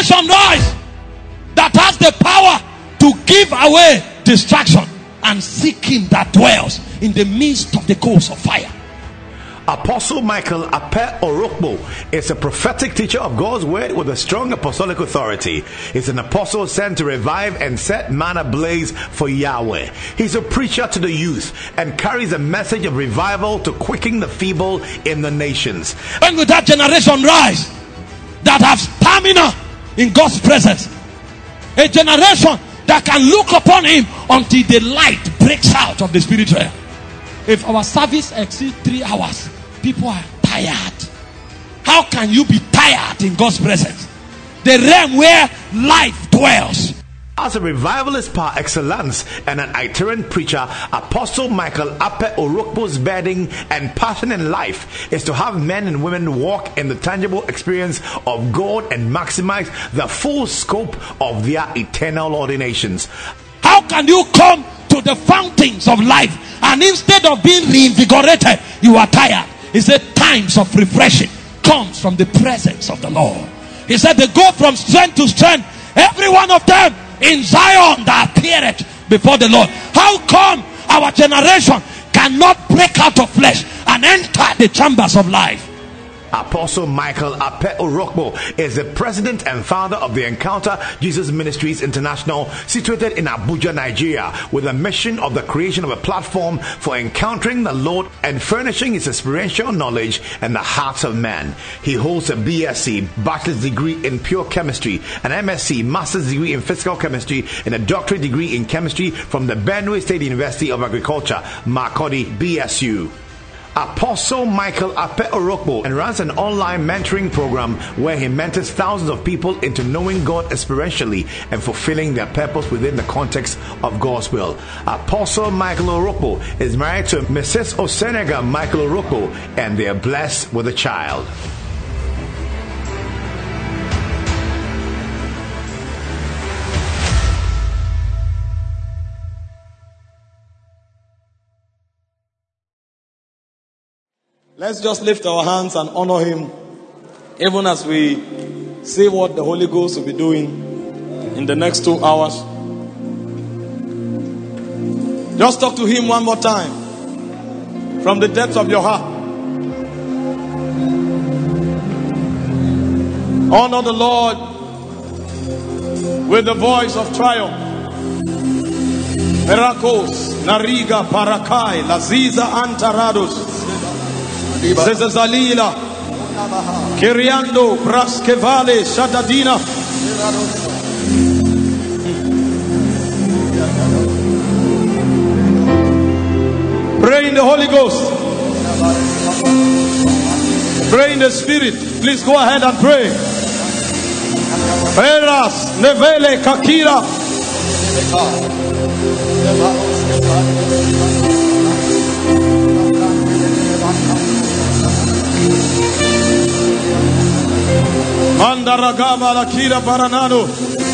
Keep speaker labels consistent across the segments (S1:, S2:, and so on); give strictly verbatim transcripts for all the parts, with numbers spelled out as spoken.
S1: generation rise that has the power to give away distraction and seek him that dwells in the midst of the coals of fire.
S2: Apostle Michael Ape Orokpo is a prophetic teacher of God's word with a strong apostolic authority. He's an apostle sent to revive and set man ablaze for Yahweh. He's a preacher to the youth and carries a message of revival to quicken the feeble in the nations.
S1: When will that generation rise that have stamina in God's presence? A generation that can look upon him until the light breaks out of the spiritual. If our service exceeds three hours, people are tired. How can you be tired in God's presence? The realm where life dwells.
S2: As a revivalist par excellence and an itinerant preacher, Apostle Michael Ape Orokpo's burden and passion in life is to have men and women walk in the tangible experience of God and maximize the full scope of their eternal ordinations.
S1: How can you come to the fountains of life and instead of being reinvigorated, you are tired? He said times of refreshing comes from the presence of the Lord. He said they go from strength to strength, every one of them in Zion that appeareth before the Lord. How come our generation cannot break out of flesh and enter the chambers of life?
S2: Apostle Michael Ape Orokpo is the president and founder of the Encounter Jesus Ministries International, situated in Abuja, Nigeria, with a mission of the creation of a platform for encountering the Lord and furnishing his experiential knowledge in the hearts of man. He holds a B S c bachelor's degree in pure chemistry, an M S c master's degree in physical chemistry, and a doctorate degree in chemistry from the Benue State University of Agriculture, Makurdi, B S U. Apostle Michael Ape Orokpo and runs an online mentoring program where he mentors thousands of people into knowing God experientially and fulfilling their purpose within the context of God's will. Apostle Michael Orokpo is married to Missus Osenega Michael Orokpo, and they are blessed with a child.
S3: Let's just lift our hands and honor him, even as we see what the Holy Ghost will be doing in the next two hours. Just talk to him one more time from the depths of your heart. Honor the Lord with the voice of triumph. Miracles, Nariga, Parakai, Laziza, Antarados. Zezalila, Kiriando, Braskevale, Shadadina. Pray in the Holy Ghost. Pray in the Spirit. Please go ahead and pray. Peras, Nevele, Kakira. Mandaragama la kira baranano.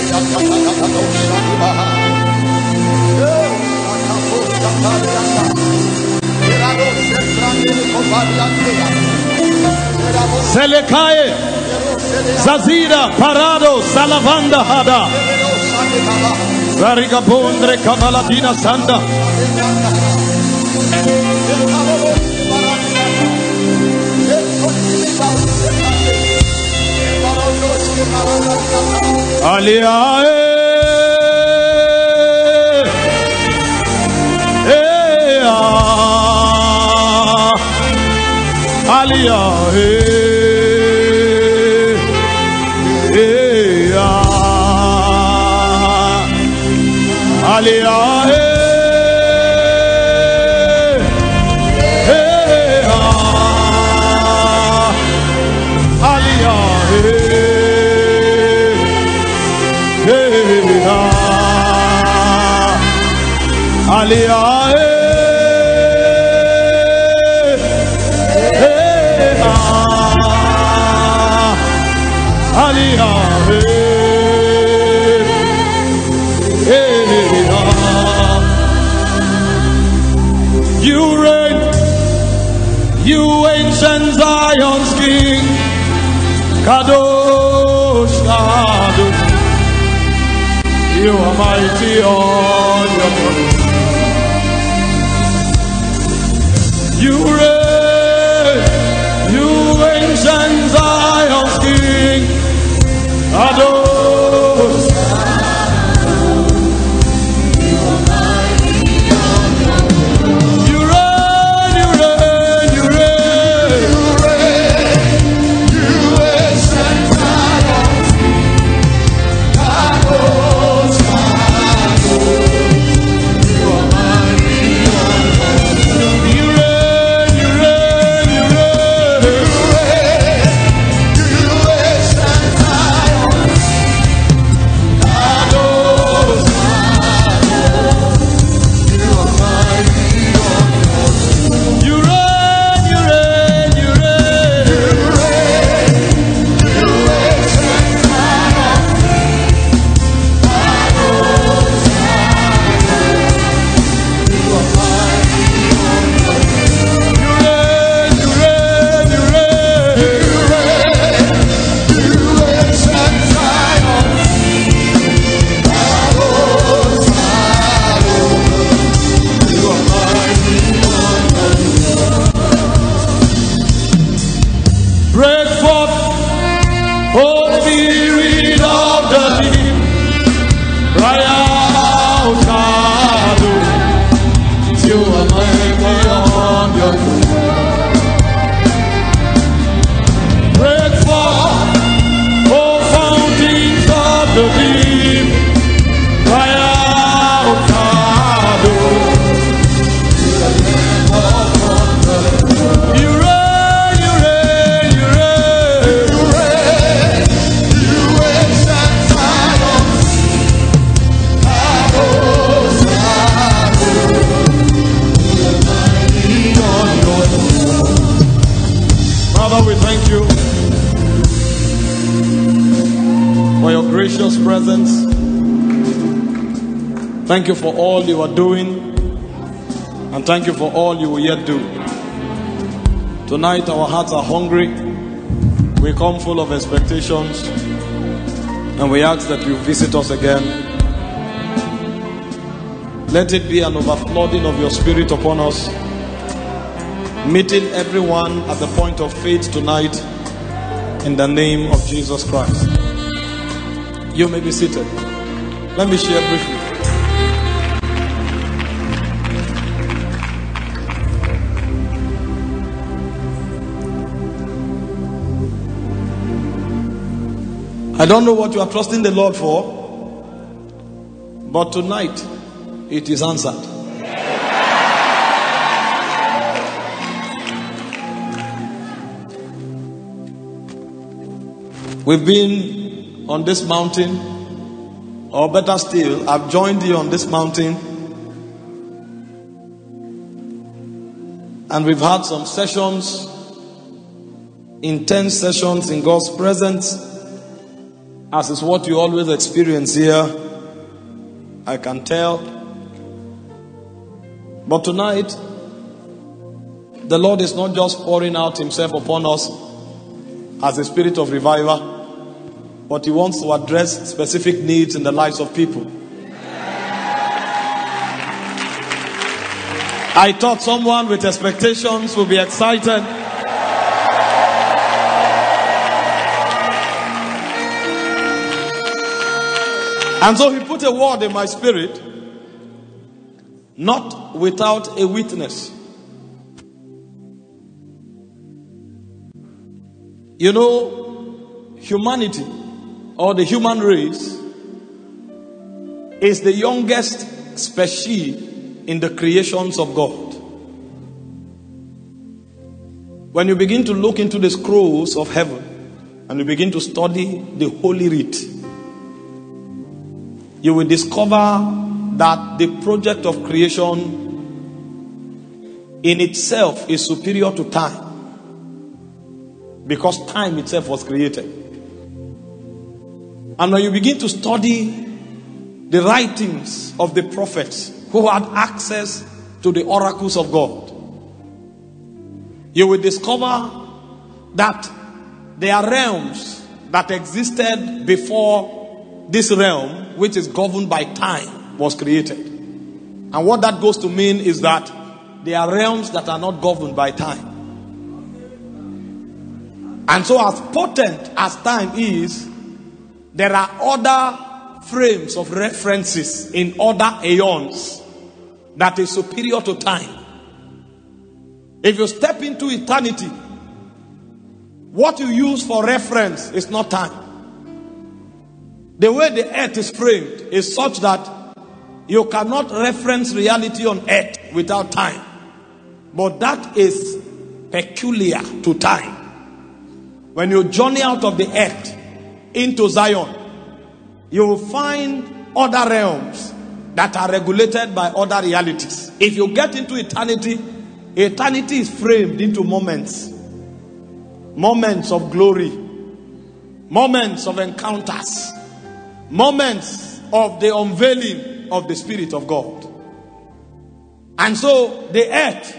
S3: Selekaye Zazira Parado Salavanda Hada Varigabondre Kamaladina Sanda. Alia eh ah Alia eh eh ah Alia eh eh ah Alia eh Alia eh eh ah Alia eh eh ah. You reign, you ancient Zion's King, Kadosh Kadosh. mighty on your throne. You reign, you ancient Zion's King. Adore. Presence. Thank you for all you are doing, and thank you for all you will yet do. Tonight our hearts are hungry. We come full of expectations, and we ask that you visit us again. Let it be an overflowing of your spirit upon us, meeting everyone at the point of faith tonight in the name of Jesus Christ. You may be seated. Let me share briefly. I don't know what you are trusting the Lord for, but tonight it is answered. We've been on this mountain, or better still, I've joined you on this mountain, and we've had some sessions, intense sessions in God's presence, as is what you always experience here. I can tell. But tonight, the Lord is not just pouring out himself upon us as a spirit of revival, but he wants to address specific needs in the lives of people. I thought someone with expectations would be excited. And so he put a word in my spirit, not without a witness. You know, humanity, or the human race, is the youngest species in the creations of God. When you begin to look into the scrolls of heaven and you begin to study the Holy Writ, you will discover that the project of creation in itself is superior to time, because time itself was created. And when you begin to study the writings of the prophets who had access to the oracles of God, you will discover that there are realms that existed before this realm, which is governed by time, was created. And what that goes to mean is that there are realms that are not governed by time. And so as potent as time is, there are other frames of references in other aeons that is superior to time. If you step into eternity, what you use for reference is not time. The way the earth is framed is such that you cannot reference reality on earth without time. But that is peculiar to time. When you journey out of the earth into Zion, you will find other realms that are regulated by other realities. If you get into eternity, eternity is framed into moments. Moments of glory. Moments of encounters. Moments of the unveiling of the Spirit of God. And so the earth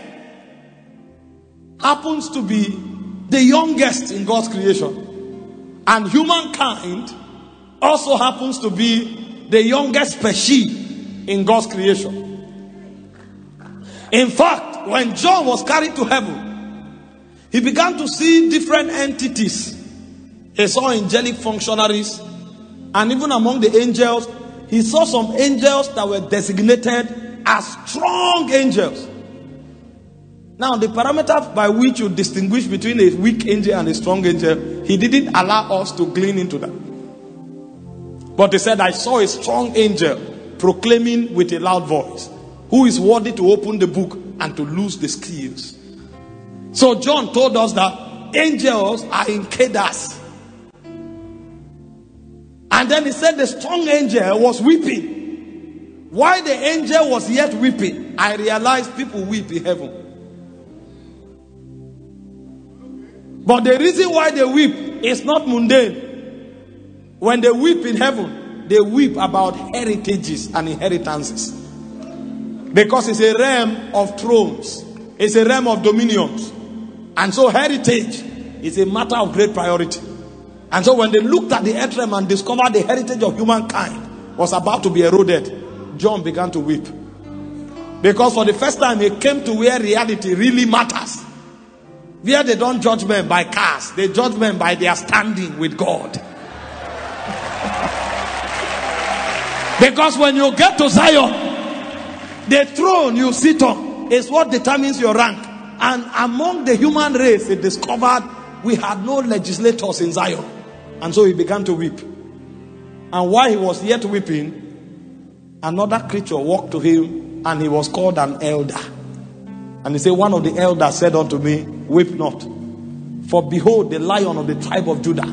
S3: happens to be the youngest in God's creation. And humankind also happens to be the youngest species in God's creation. In fact, when John was carried to heaven, he began to see different entities. He saw angelic functionaries, and even among the angels, he saw some angels that were designated as strong angels. Now, the parameter by which you distinguish between a weak angel and a strong angel, he didn't allow us to glean into that. But he said, I saw a strong angel proclaiming with a loud voice, who is worthy to open the book and to loose the seals. So John told us that angels are in Kedas. And then he said the strong angel was weeping. While the angel was yet weeping, I realized people weep in heaven. But the reason why they weep is not mundane. When they weep in heaven, they weep about heritages and inheritances. Because it's a realm of thrones. It's a realm of dominions. And so heritage is a matter of great priority. And so when they looked at the earth realm and discovered the heritage of humankind was about to be eroded, John began to weep. Because for the first time he came to where reality really matters. Where they don't judge men by cars, they judge men by their standing with God. Because when you get to Zion, the throne you sit on is what determines your rank. And among the human race, he discovered we had no legislators in Zion. And so he began to weep. And while he was yet weeping, another creature walked to him, and he was called an elder. And he said, one of the elders said unto me, weep not, for behold, the Lion of the tribe of Judah,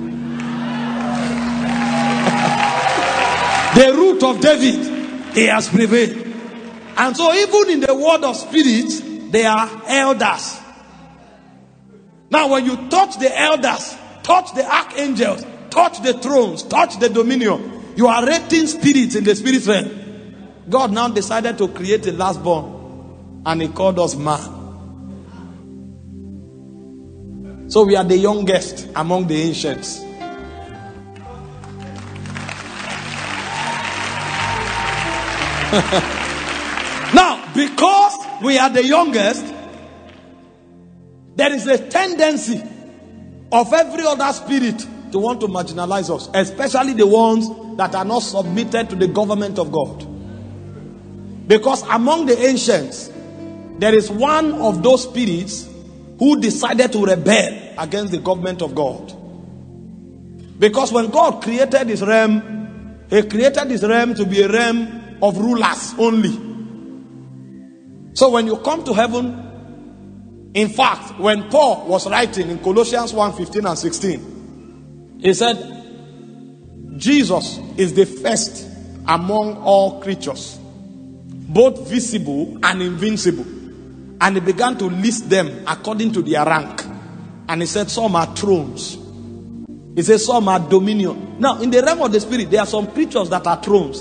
S3: the root of David, he has prevailed. And so even in the world of spirits, there are elders. Now when you touch the elders, touch the archangels, touch the thrones, touch the dominion, you are rating spirits in the spirit realm. God now decided to create a lastborn, and he called us man. So we are the youngest among the ancients. Now, because we are the youngest, there is a tendency of every other spirit to want to marginalize us, especially the ones that are not submitted to the government of God. Because among the ancients, there is one of those spirits who decided to rebel against the government of God. Because when God created this realm, he created this realm to be a realm of rulers only. So when you come to heaven, in fact, when Paul was writing in Colossians one fifteen and sixteen, he said, Jesus is the first among all creatures, both visible and invincible. And he began to list them according to their rank. And he said some are thrones. He said some are dominion. Now in the realm of the spirit, there are some creatures that are thrones.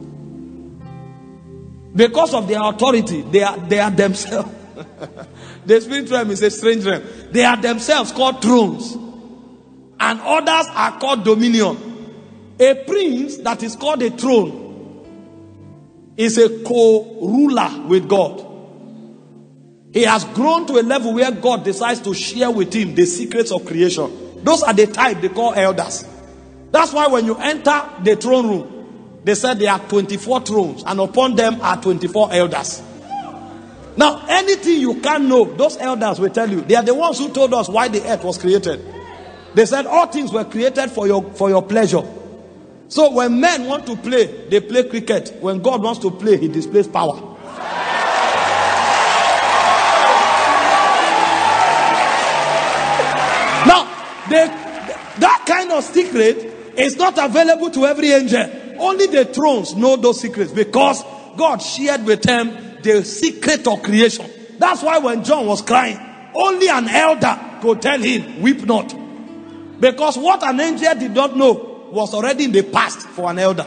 S3: Because of their authority, they are, they are themselves. The spirit realm is a strange realm. They are themselves called thrones. And others are called dominion. A prince that is called a throne is a co-ruler with God. He has grown to a level where God decides to share with him the secrets of creation. Those are the type they call elders. That's why when you enter the throne room, they said there are twenty-four thrones, and upon them are twenty-four elders. Now, anything you can't know, those elders will tell you. They are the ones who told us why the earth was created. They said all things were created for your, for your pleasure. So when men want to play, they play cricket. When God wants to play, he displays power. Now, they, that kind of secret is not available to every angel. Only the thrones know those secrets, because God shared with them the secret of creation. That's why when John was crying, only an elder could tell him, weep not. Because what an angel did not know was already in the past for an elder.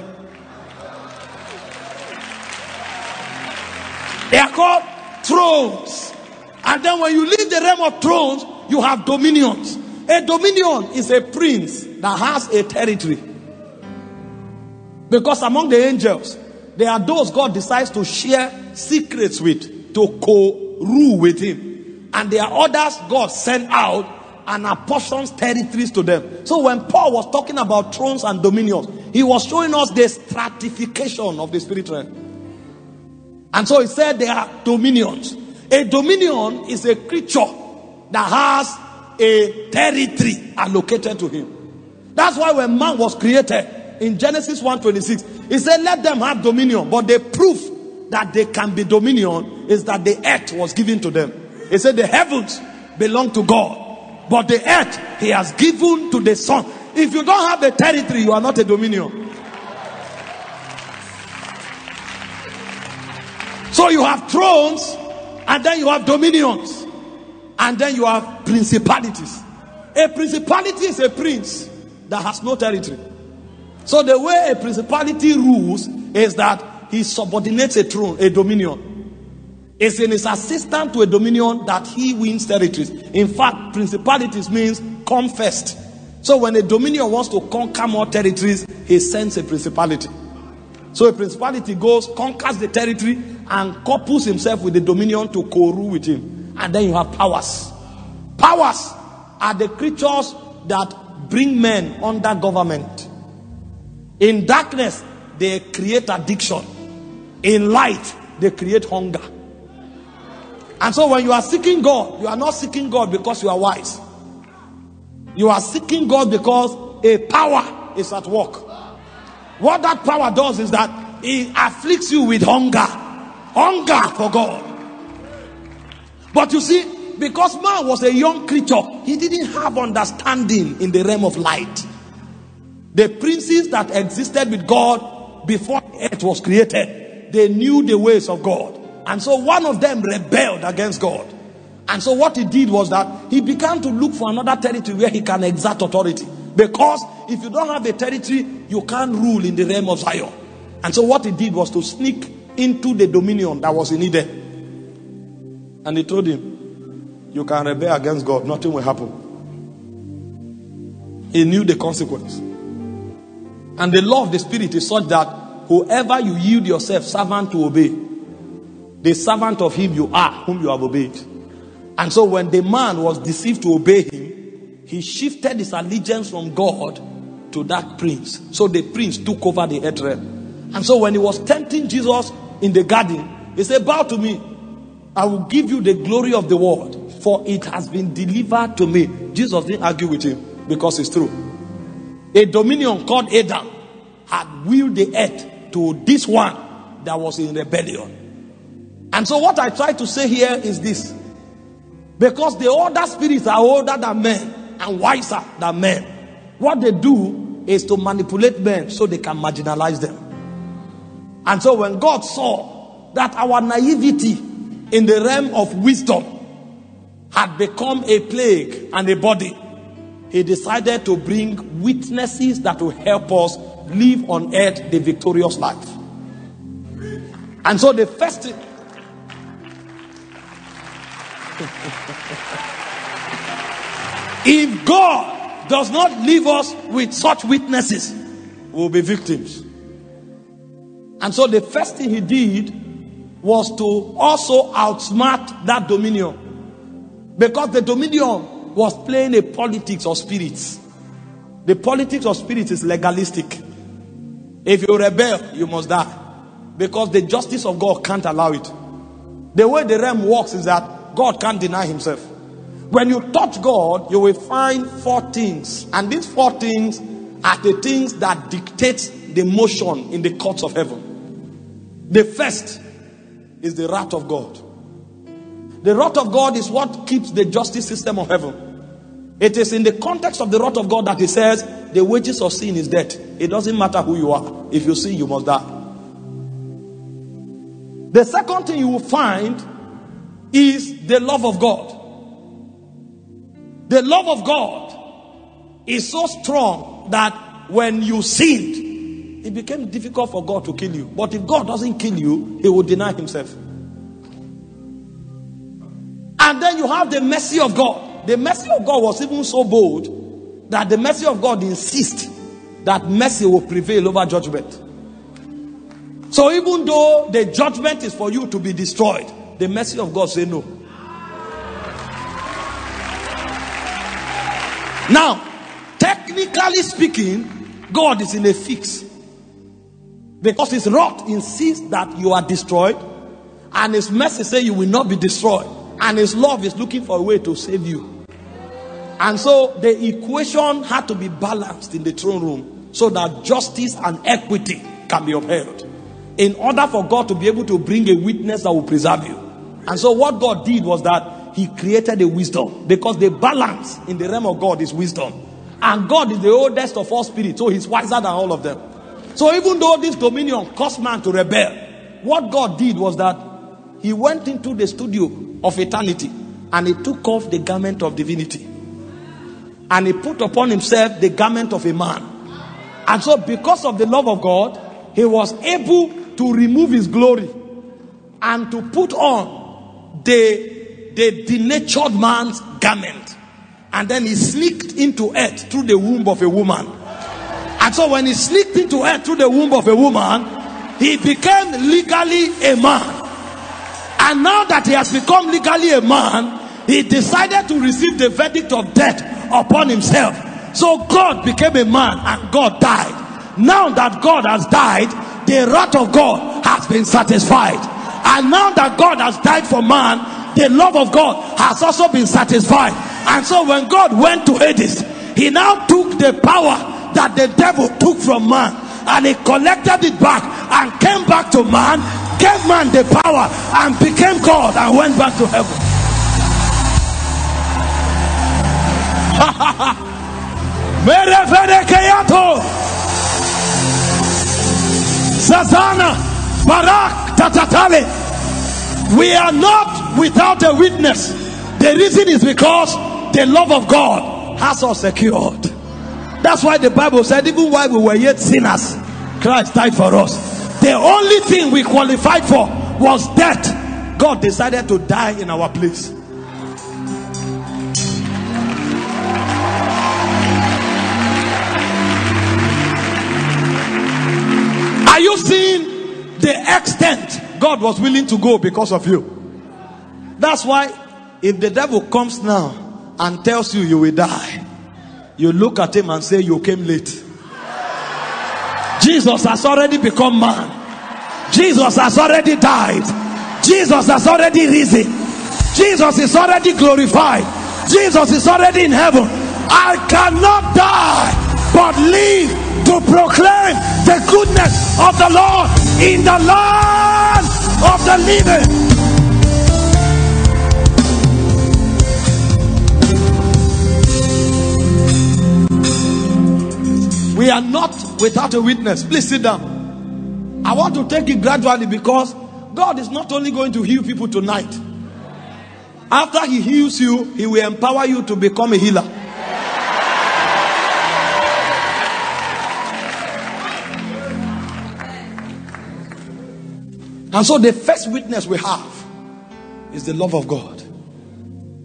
S3: They are called thrones. And then when you leave the realm of thrones, you have dominions. A dominion is a prince that has a territory. Because among the angels, there are those God decides to share secrets with, to co-rule with him. And there are others God sent out and apportions territories to them. So when Paul was talking about thrones and dominions, he was showing us the stratification of the spirit realm. And so he said there are dominions. A dominion is a creature that has a territory allocated to him. That's why when man was created in Genesis one twenty-six, he said let them have dominion. But the proof that they can be dominion is that the earth was given to them. He said the heavens belong to God, but the earth he has given to the son. If you don't have the territory, you are not a dominion. So you have thrones, and then you have dominions, and then you have principalities. A principality is a prince that has no territory. So the way a principality rules is that he subordinates a throne, a dominion. It's in his assistant to a dominion that he wins territories. In fact, principalities means come first. So when a dominion wants to conquer more territories, he sends a principality. So a principality goes, conquers the territory, and couples himself with the dominion to co-rule with him. And then you have powers. Powers are the creatures that bring men under government. In darkness, they create addiction. In light, they create hunger. And so when you are seeking God, you are not seeking God because you are wise. You are seeking God because a power is at work. What that power does is that it afflicts you with hunger. Hunger for God. But you see, because man was a young creature, he didn't have understanding in the realm of light. The princes that existed with God before earth was created, they knew the ways of God. And so one of them rebelled against God. And so what he did was that he began to look for another territory where he can exert authority. Because if you don't have a territory, you can't rule in the realm of Zion. And so what he did was to sneak into the dominion that was in Eden. And he told him, you can rebel against God, nothing will happen. He knew the consequence. And the law of the spirit is such that whoever you yield yourself servant to obey, the servant of him you are whom you have obeyed. And so when the man was deceived to obey him, he shifted his allegiance from God to that prince. So the prince took over the earth realm. And so when he was tempting Jesus in the garden, he said, bow to me. I will give you the glory of the world, for it has been delivered to me. Jesus didn't argue with him because it's true. A dominion called Adam had willed the earth to this one that was in rebellion. And so what I try to say here is this. Because the older spirits are older than men and wiser than men. What they do is to manipulate men so they can marginalize them. And so when God saw that our naivety in the realm of wisdom had become a plague and a body, he decided to bring witnesses that will help us live on earth the victorious life. And so the first thing, if God does not leave us with such witnesses, will be victims. And so the first thing he did was to also outsmart that dominion. Because the dominion was playing a politics of spirits. The politics of spirits is legalistic. If you rebel, you must die. Because the justice of God can't allow it. The way the realm works is that God can't deny himself. When you touch God, you will find four things. And these four things are the things that dictate the motion in the courts of heaven. The first is the wrath of God. The wrath of God is what keeps the justice system of heaven. It is in the context of the wrath of God that he says, the wages of sin is death. It doesn't matter who you are. If you sin, you must die. The second thing you will find is the love of God. The love of God is so strong that when you sinned, it became difficult for God to kill you. But if God doesn't kill you, he will deny himself. And then you have the mercy of God. The mercy of God was even so bold that the mercy of God insists that mercy will prevail over judgment. So even though the judgment is for you to be destroyed, the mercy of God says no. Now, technically speaking, God is in a fix. Because his wrath insists that you are destroyed, and his mercy says you will not be destroyed, and his love is looking for a way to save you. And so the equation had to be balanced in the throne room so that justice and equity can be upheld, in order for God to be able to bring a witness that will preserve you. And so what God did was that he created a wisdom, because the balance in the realm of God is wisdom, and God is the oldest of all spirits, so he's wiser than all of them. So even though this dominion caused man to rebel, what God did was that he went into the studio of eternity and he took off the garment of divinity and he put upon himself the garment of a man. And so because of the love of God, he was able to remove his glory and to put on the, the denatured man's garment. And then he sneaked into earth through the womb of a woman. And so when he sneaked into earth through the womb of a woman, he became legally a man. And now that he has become legally a man, he decided to receive the verdict of death upon himself. So God became a man and God died. Now that God has died, the wrath of God has been satisfied. And now that God has died for man, the love of God has also been satisfied. And so when God went to Hades, he now took the power that the devil took from man and he collected it back and came back to man, gave man the power and became God and went back to heaven. Zazana Barak Tatatale. We are not without a witness. The reason is because the love of God has us secured. That's why the Bible said, even while we were yet sinners, Christ died for us. The only thing we qualified for was death. God decided to die in our place. Are you seeing the extent God was willing to go because of you? That's why if the devil comes now and tells you you will die, you look at him and say you came late. Jesus has already become man. Jesus has already died. Jesus has already risen. Jesus is already glorified. Jesus is already in heaven. I cannot die but live to proclaim the goodness of the Lord in the land of the living. We are not without a witness. Please sit down. I want to take it gradually, because God is not only going to heal people tonight. After he heals you, he will empower you to become a healer. And so the first witness we have is the love of God.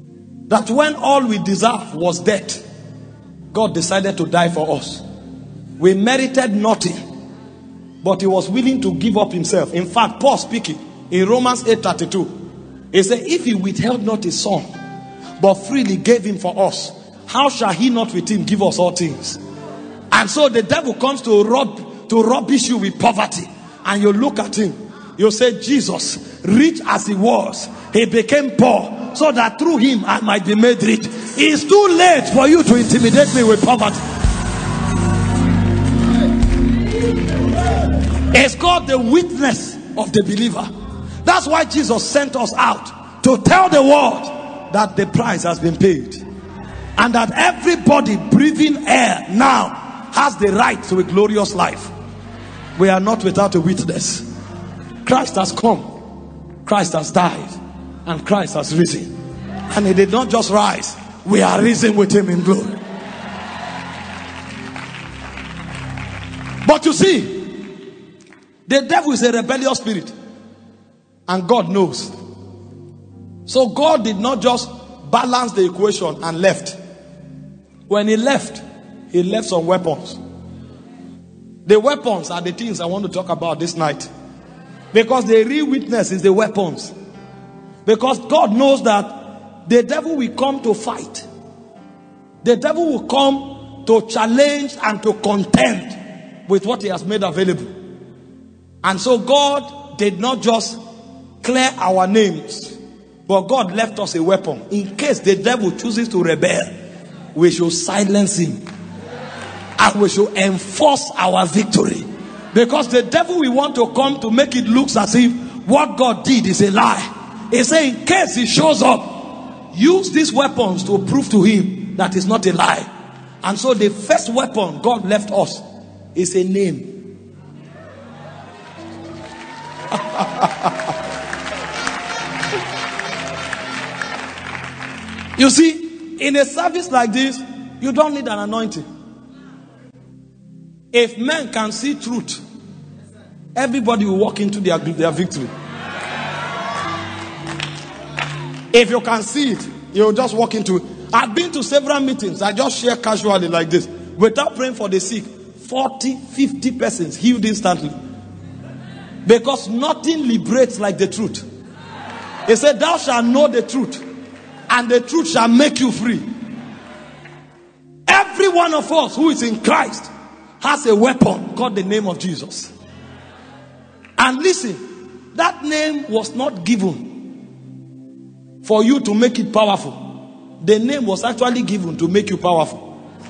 S3: That when all we deserve was death, God decided to die for us. We merited nothing, but he was willing to give up himself. In fact, Paul speaking in Romans eight thirty-two, he said, if he withheld not his son, but freely gave him for us, how shall he not with him give us all things? And so the devil comes to rob, to rubbish you with poverty. And you look at him, you say, Jesus, rich as he was, he became poor, so that through him I might be made rich. It's too late for you to intimidate me with poverty. It's called the witness of the believer. That's why Jesus sent us out to tell the world that the price has been paid, and that everybody breathing air now has the right to a glorious life. We are not without a witness. Christ has come, Christ has died, and Christ has risen. And he did not just rise, we are risen with him in glory. But you see, the devil is a rebellious spirit, and God knows. So God did not just balance the equation and left. When he left, he left some weapons. The weapons are the things I want to talk about this night, because the real witness is the weapons. Because God knows that the devil will come to fight. The devil will come to challenge and to contend with what he has made available. And so God did not just clear our names, but God left us a weapon. In case the devil chooses to rebel, we should silence him, and we should enforce our victory. Because the devil will want to come to make it look as if what God did is a lie. He said, in case he shows up, use these weapons to prove to him that it's not a lie. And so the first weapon God left us is a name. You see, in a service like this, you don't need an anointing. If men can see truth, everybody will walk into their, their victory. If you can see it, you'll just walk into it. I've been to several meetings. I just share casually like this, without praying for the sick. forty, fifty persons healed instantly. Because nothing liberates like the truth. He said, thou shalt know the truth, and the truth shall make you free. Every one of us who is in Christ has a weapon called the name of Jesus. And listen, that name was not given for you to make it powerful. The name was actually given to make you powerful.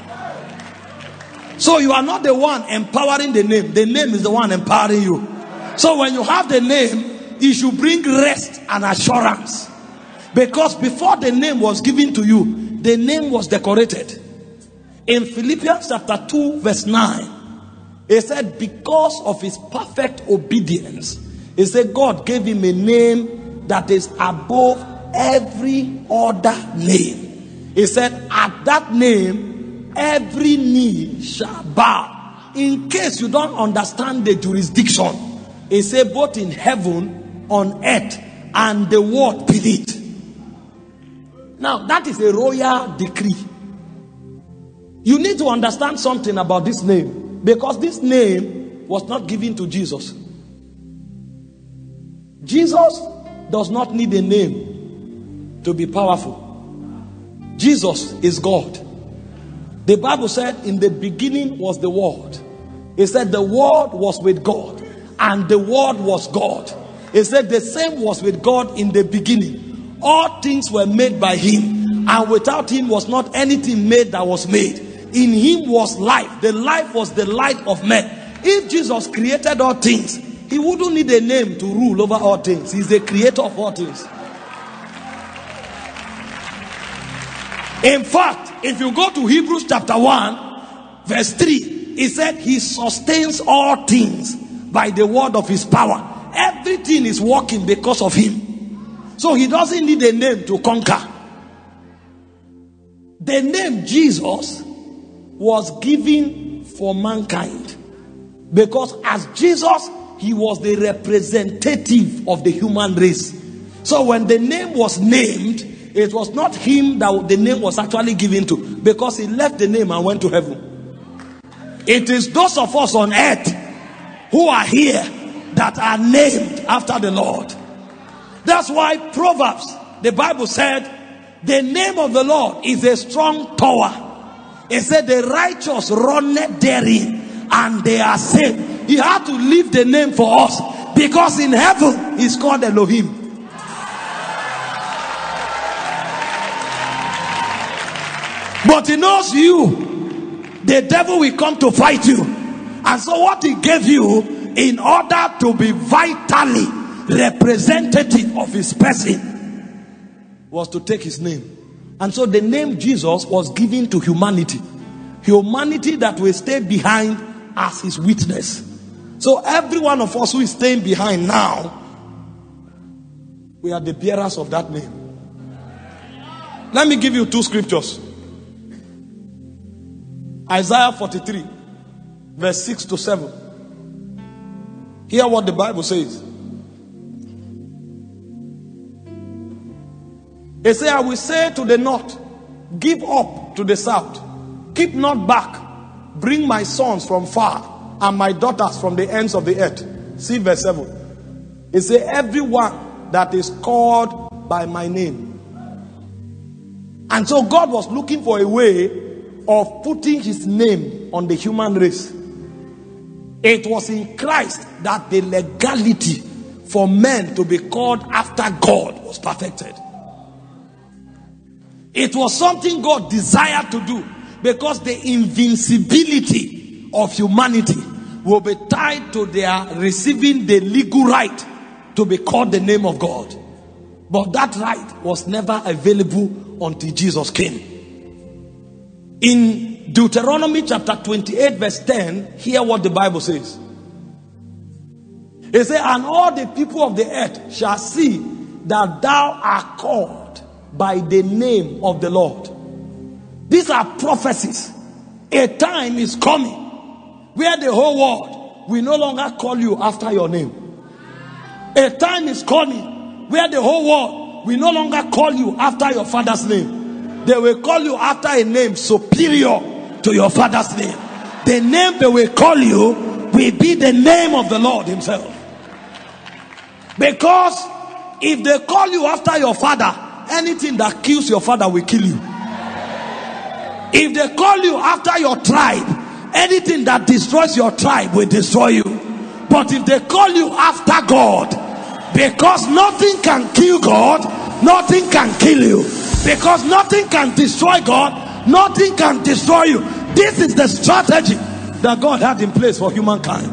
S3: So you are not the one empowering the name. The name is the one empowering you. So when you have the name, it should bring rest and assurance. Because before the name was given to you, the name was decorated. In Philippians chapter two verse nine, it said, because of his perfect obedience, it said God gave him a name that is above every other name. He said, at that name, every knee shall bow. In case you don't understand the jurisdiction, it said both in heaven, on earth, and the world beneath. Now, that is a royal decree. You need to understand something about this name, because this name was not given to Jesus. Jesus does not need a name to be powerful. Jesus is God. The Bible said, in the beginning was the Word. It said the Word was with God, and the Word was God. It said the same was with God in the beginning. All things were made by him, and without him was not anything made that was made. In him was life. The life was the light of men. If Jesus created all things, he wouldn't need a name to rule over all things. He's the creator of all things. In fact, if you go to Hebrews chapter one verse three, it said he sustains all things by the word of his power. Everything is working because of him. So he doesn't need a name to conquer. The name Jesus was given for mankind, because as Jesus, he was the representative of the human race. So when the name was named, it was not him that the name was actually given to, because he left the name and went to heaven.
S1: It is those of us on earth who are here that are named after the Lord. That's why Proverbs, the Bible said, the name of the Lord is a strong tower. It said the righteous run therein and they are saved. He had to leave the name for us because in heaven he's called Elohim. But he knows you, the devil will come to fight you. And so what he gave you in order to be vitally representative of his person was to take his name. And so the name Jesus was given to humanity. Humanity that will stay behind as his witness. So every one of us who is staying behind now, we are the bearers of that name. Let me give you two scriptures. Isaiah forty-three, verse six to seven. Hear what the Bible says. It says, I will say to the north, give up to the south. Keep not back. Bring my sons from far and my daughters from the ends of the earth. See verse seven. It says, everyone that is called by my name. And so God was looking for a way of putting his name on the human race. It was in Christ that the legality for men to be called after God was perfected. It was something God desired to do because the invincibility of humanity will be tied to their receiving the legal right to be called the name of God. But that right was never available until Jesus came. In Deuteronomy chapter twenty-eight verse ten, hear what the Bible says. It says, and all the people of the earth shall see that thou art called by the name of the Lord. These are prophecies. A time is coming where the whole world will no longer call you after your name. A time is coming where the whole world will no longer call you after your father's name. They will call you after a name superior to your father's name. The name they will call you will be the name of the Lord himself. Because if they call you after your father, anything that kills your father will kill you. If they call you after your tribe, anything that destroys your tribe will destroy you. But if they call you after God, because nothing can kill God, nothing can kill you. Because nothing can destroy God, nothing can destroy you. This is the strategy that God had in place for humankind.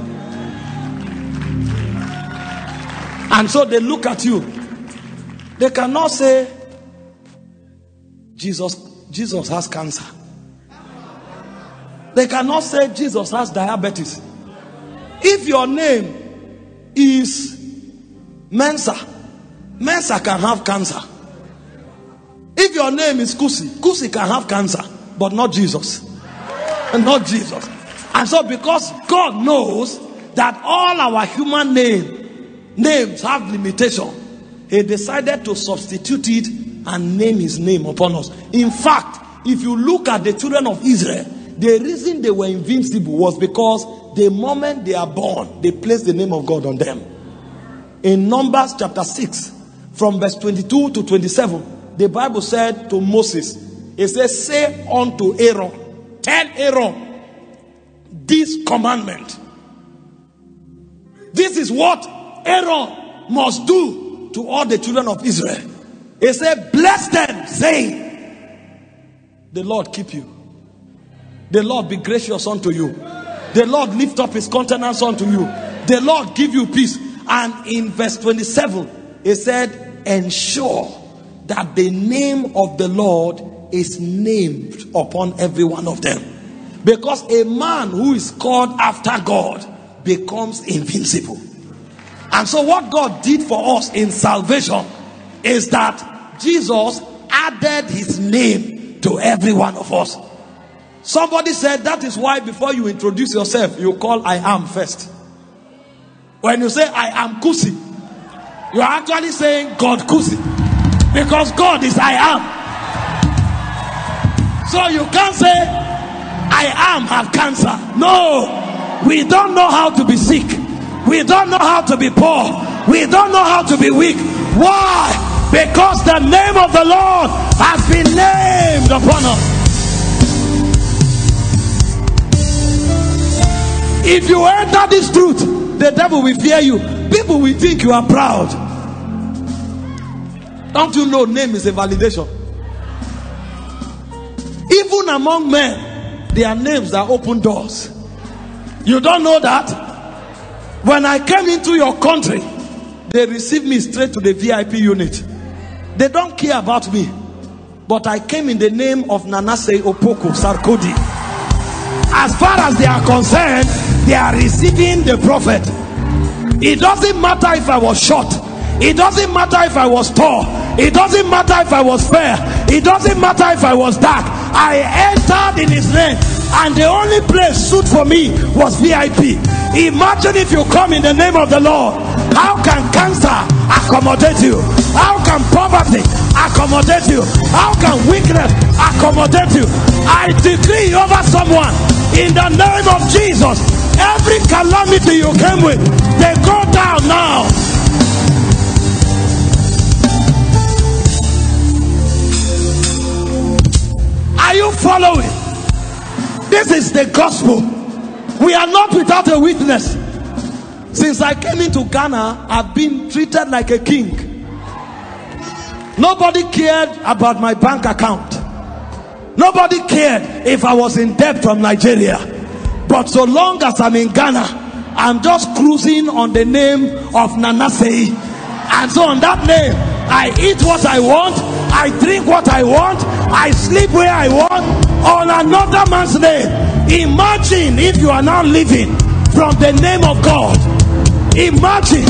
S1: And so they look at you. They cannot say, Jesus, Jesus has cancer. They cannot say Jesus has diabetes. If your name is Mensa, Mensa can have cancer. If your name is Kusi, Kusi can have cancer, but not Jesus. And not Jesus. And so because God knows that all our human name, names have limitation, he decided to substitute it and name his name upon us. In fact, if you look at the children of Israel, the reason they were invincible was because the moment they are born, they place the name of God on them. In Numbers chapter six, from verse twenty-two to twenty-seven, the Bible said to Moses, it says, say unto Aaron, tell Aaron this commandment. This is what Aaron must do to all the children of Israel. He said, bless them, saying, the Lord keep you. The Lord be gracious unto you. The Lord lift up his countenance unto you. The Lord give you peace. And in verse twenty-seven, he said, ensure that the name of the Lord is named upon every one of them. Because a man who is called after God becomes invincible. And so what God did for us in salvation is that Jesus added his name to every one of us. Somebody said that is why before you introduce yourself, you call I am first. When you say I am Kusi, you are actually saying God Kusi. Because God is I am. So you can't say I am have cancer. No, we don't know how to be sick. We don't know how to be poor. We don't know how to be weak. Why? Because the name of the Lord has been named upon us. If you enter this truth, the devil will fear you. People will think you are proud. Don't you know name is a validation? Even among men, there are names that open doors. You don't know that? When I came into your country, they received me straight to the V I P unit. They don't care about me. But I came in the name of Manasseh Opoku Sarkodie. As far as they are concerned, they are receiving the prophet. It doesn't matter if I was short. It doesn't matter if I was tall. It doesn't matter if I was fair. It doesn't matter if I was dark. I entered in his name, and the only place suit for me was V I P. Imagine if you come in the name of the Lord. How can cancer accommodate you? How can poverty accommodate you? How can weakness accommodate you? I decree over someone in the name of Jesus, every calamity you came with, they go down now. Are you following? This is the gospel. We are not without a witness. Since I came into Ghana, I've been treated like a king. Nobody cared about my bank account. Nobody cared if I was in debt from Nigeria. But so long as I'm in Ghana, I'm just cruising on the name of Manasseh. And so on that name, I eat what I want, I drink what I want, I sleep where I want, on another man's name. Imagine if you are now living from the name of God. Imagine.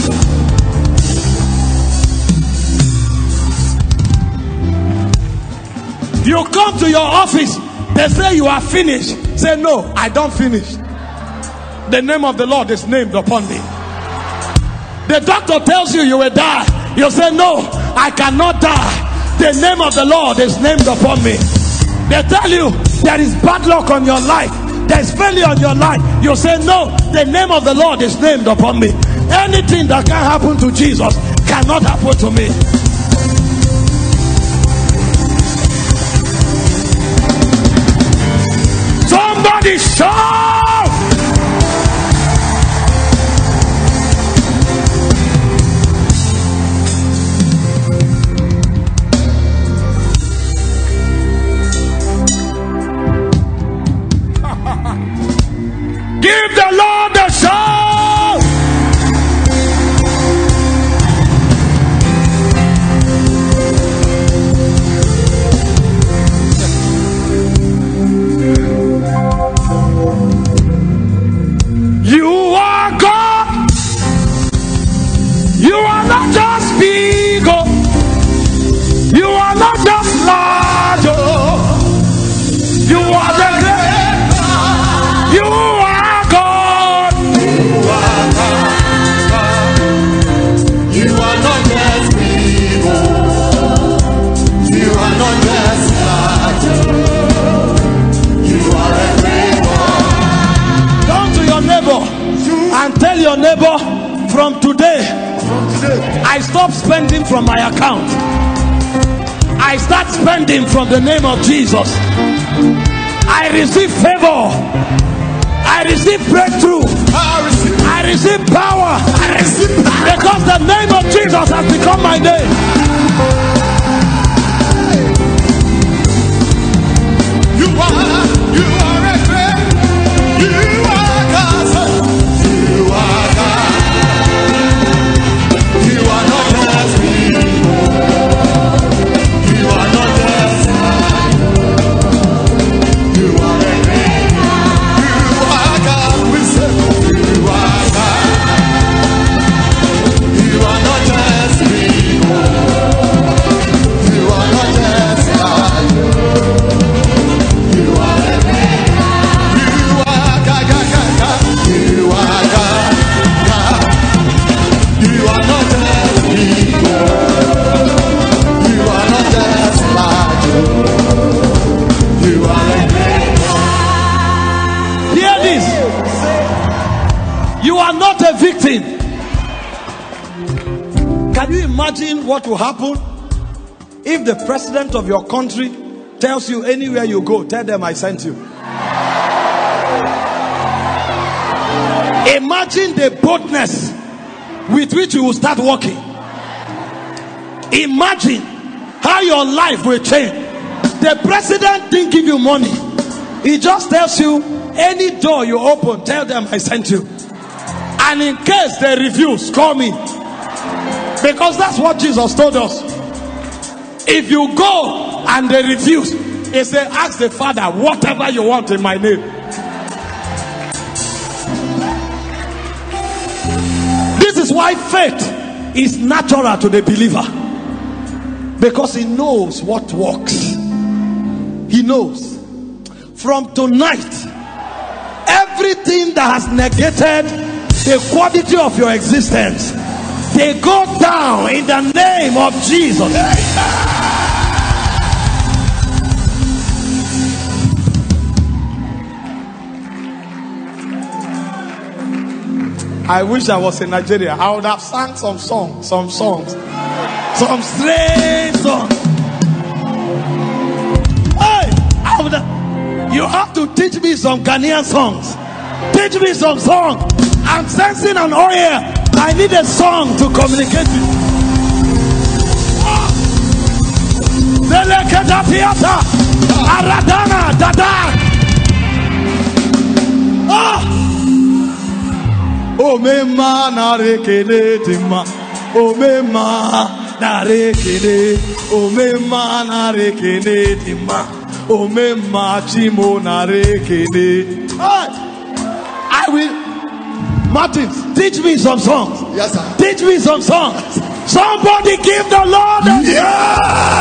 S1: You come to your office, they say you are finished. Say, no, I don't finish. The name of the Lord is named upon me. The doctor tells you you will die. You say, no, I cannot die. The name of the Lord is named upon me. They tell you there is bad luck on your life, there is failure on your life. You say, no, the name of the Lord is named upon me. Anything that can happen to Jesus cannot happen to me. Somebody shout! Give the Lord a shout! You are God. You are not just big. Oh. You are not just large. Oh. You are the great God. You are God. You are God. You are not just big. Oh. You are not just large. Oh. You are a great God. Turn to your neighbor and tell your neighbor, from today, from today, I stop spending from my account. I start spending from the name of Jesus. I receive favor. I receive breakthrough. I receive power. I receive power. Because the name of Jesus has become my name. You are, you are a great, you are God. You are God. You are not just people. You are not just God. You are a great God. You are God. We say you are God. You are not just people. You are not just God. You are
S3: not a victim. Can you imagine what will happen if the president of your country tells you anywhere you go, tell them I sent you? Imagine the boldness with which you will start walking. Imagine how your life will change. The president didn't give you money. He just tells you any door you open, tell them I sent you. And in case they refuse, call me. Because that's what Jesus told us. If you go and they refuse, he said, ask the Father whatever you want in my name. This is why faith is natural to the believer. Because he knows what works. He knows. From tonight, everything that has negated the quality of your existence, they go down in the name of Jesus. I wish I was in Nigeria. I would have sang some songs, some songs, some strange songs. Hey, I would have, you have to teach me some Ghanaian songs. Teach me some songs. I'm sensing an oil. I need a song to communicate with. Deleketa Piata Aradana Dada. Oh mema na rekede tima. Oh mema na rekede. Oh mema na rekede tima. Oh mema chimo na rekede. I will. Martin, teach me some songs.
S4: Yes, sir.
S3: Teach me some songs. Somebody give the Lord a
S4: yeah.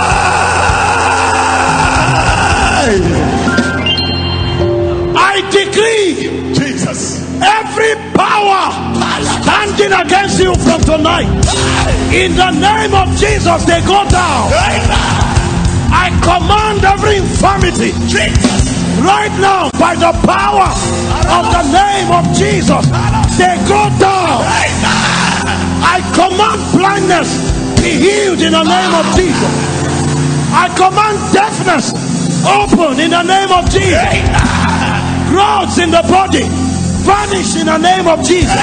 S3: I decree,
S4: Jesus,
S3: every power standing against you from tonight, in the name of Jesus, they go down. I command every infirmity, Jesus, right now, by the power of the name of Jesus, they go down. I command blindness be healed in the name of Jesus. I command deafness open in the name of Jesus. Growths in the body vanish in the name of Jesus.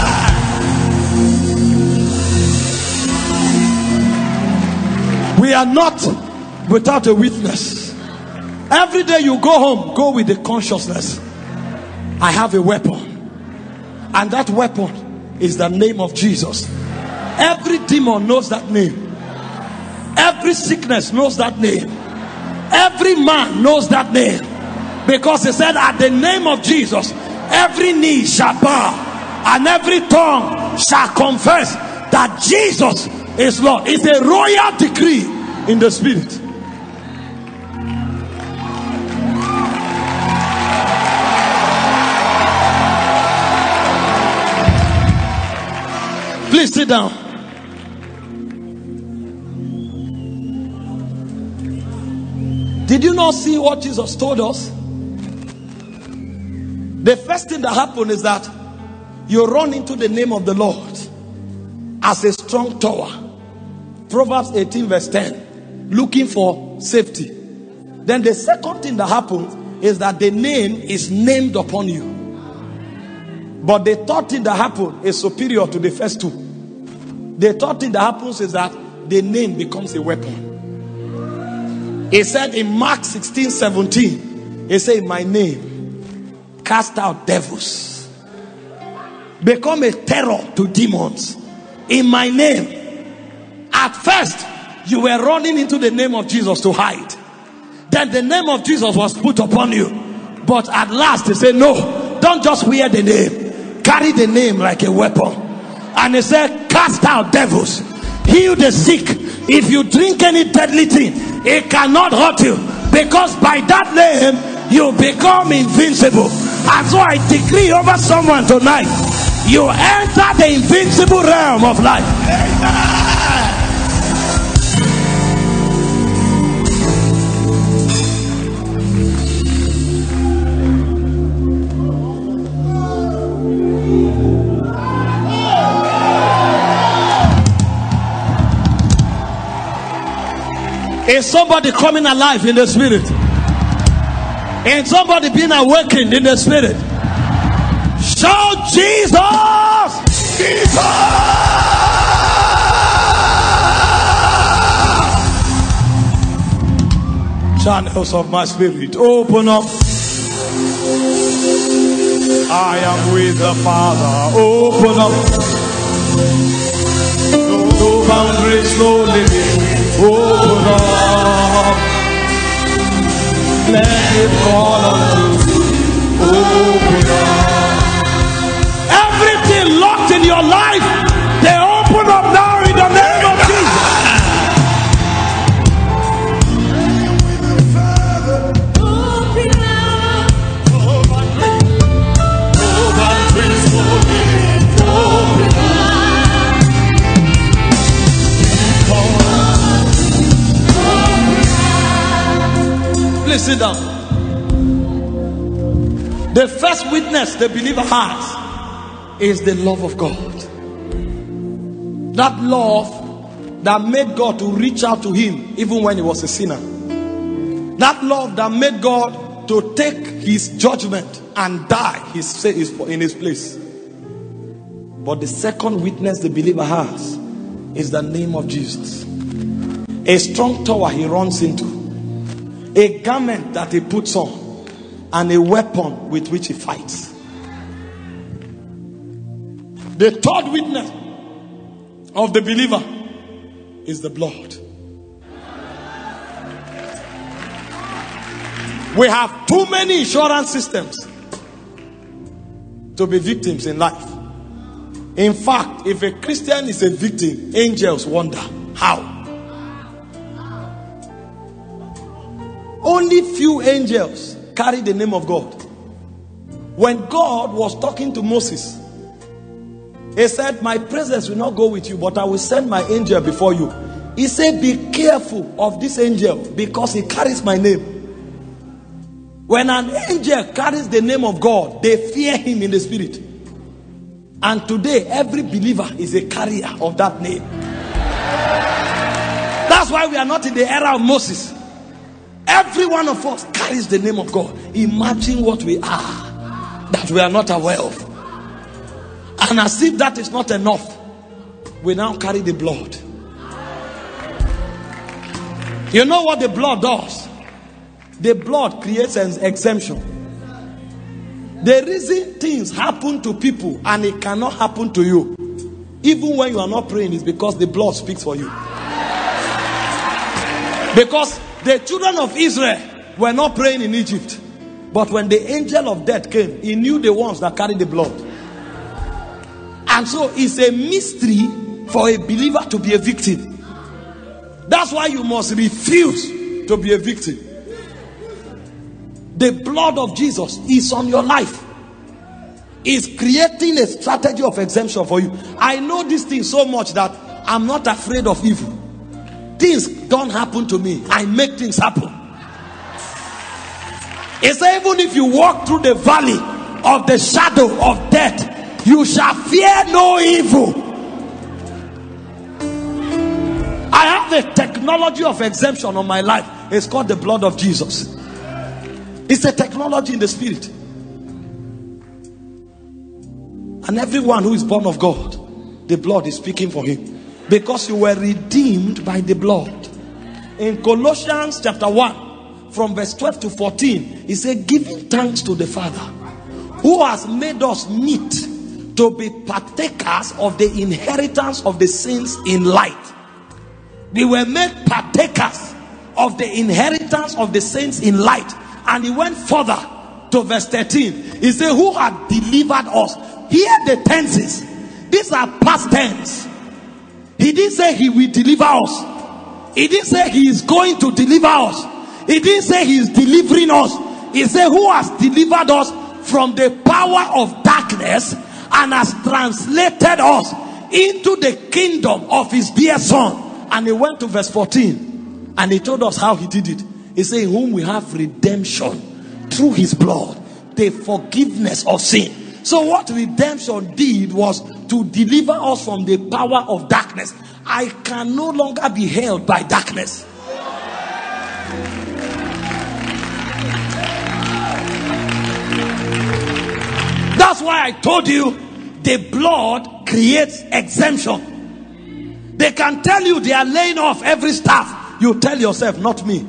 S3: We are not without a witness. Every day you go home, go with the consciousness, I have a weapon. And that weapon is the name of Jesus. Every demon knows that name. Every sickness knows that name. Every man knows that name. Because he said, at the name of Jesus, every knee shall bow and every tongue shall confess that Jesus is Lord. It's a royal decree in the spirit. Please sit down. Did you not see what Jesus told us? The first thing that happened is that you run into the name of the Lord as a strong tower. Proverbs eighteen verse ten. Looking for safety. Then the second thing that happens is that the name is named upon you. But the third thing that happened is superior to the first two. The third thing that happens is that the name becomes a weapon. He said in Mark sixteen seventeen, he said, my name cast out devils, become a terror to demons. In my name. At first, you were running into the name of Jesus to hide. Then the name of Jesus was put upon you. But at last, he said, no, don't just wear the name. Carry the name like a weapon. And he said, cast out devils. Heal the sick. If you drink any deadly thing, it cannot hurt you. Because by that name, you become invincible. And so I decree over someone tonight, you enter the invincible realm of life.
S1: Is somebody coming alive in the spirit? And somebody being awakened in the spirit? Shout Jesus! Jesus! Channels of my spirit, open up. I am with the Father. Open up. No, no boundaries, no limit. Open up. Let it fall on you. Open up. Everything locked in your life, they open up now in the name of Jesus. Please sit down. The first witness the believer has is the love of God. That love that made God to reach out to him even when he was a sinner. That love that made God to take his judgment and die his, in his place. But the second witness the believer has is the name of Jesus. A strong tower he runs into. A garment that he puts on, and a weapon with which he fights. The third witness of the believer is the blood. We have too many insurance systems to be victims in life. In fact, if a Christian is a victim, angels wonder how. Only few angels carry the name of God. When God was talking to Moses, he said, my presence will not go with you, but I will send my angel before you. He said, be careful of this angel because he carries my name. When an angel carries the name of God, they fear him in the spirit. And today, every believer is a carrier of that name. That's why we are not in the era of Moses. Every one of us carries the name of God. Imagine what we are that we are not aware of. And as if that is not enough, we now carry the blood. You know what the blood does? The blood creates an exemption. The reason things happen to people and it cannot happen to you, even when you are not praying, is because the blood speaks for you. Because the children of Israel were not praying in Egypt. But when the angel of death came, he knew the ones that carried the blood. And so it's a mystery for a believer to be a victim. That's why you must refuse to be a victim. The blood of Jesus is on your life. It's creating a strategy of exemption for you. I know this thing so much that I'm not afraid of evil. Things don't happen to me. I make things happen. It says even if you walk through the valley of the shadow of death, you shall fear no evil. I have a technology of exemption on my life. It's called the blood of Jesus. It's a technology in the spirit. And everyone who is born of God, the blood is speaking for him. Because you were redeemed by the blood. In Colossians chapter one, from verse twelve to fourteen, he said, giving thanks to the Father, who has made us meet to be partakers of the inheritance of the saints in light. We were made partakers of the inheritance of the saints in light. And he went further to verse thirteen. He said, who had delivered us. Here the tenses. These are past tense. He didn't say he will deliver us. He didn't say he is going to deliver us. He didn't say he is delivering us. He said who has delivered us from the power of darkness and has translated us into the kingdom of his dear son. And he went to verse fourteen and he told us how he did it. He said, in whom we have redemption through his blood, the forgiveness of sin. So what redemption did was to deliver us from the power of darkness. I can no longer be held by darkness. That's why I told you the blood creates exemption. They can tell you they are laying off every staff. You tell yourself, not me.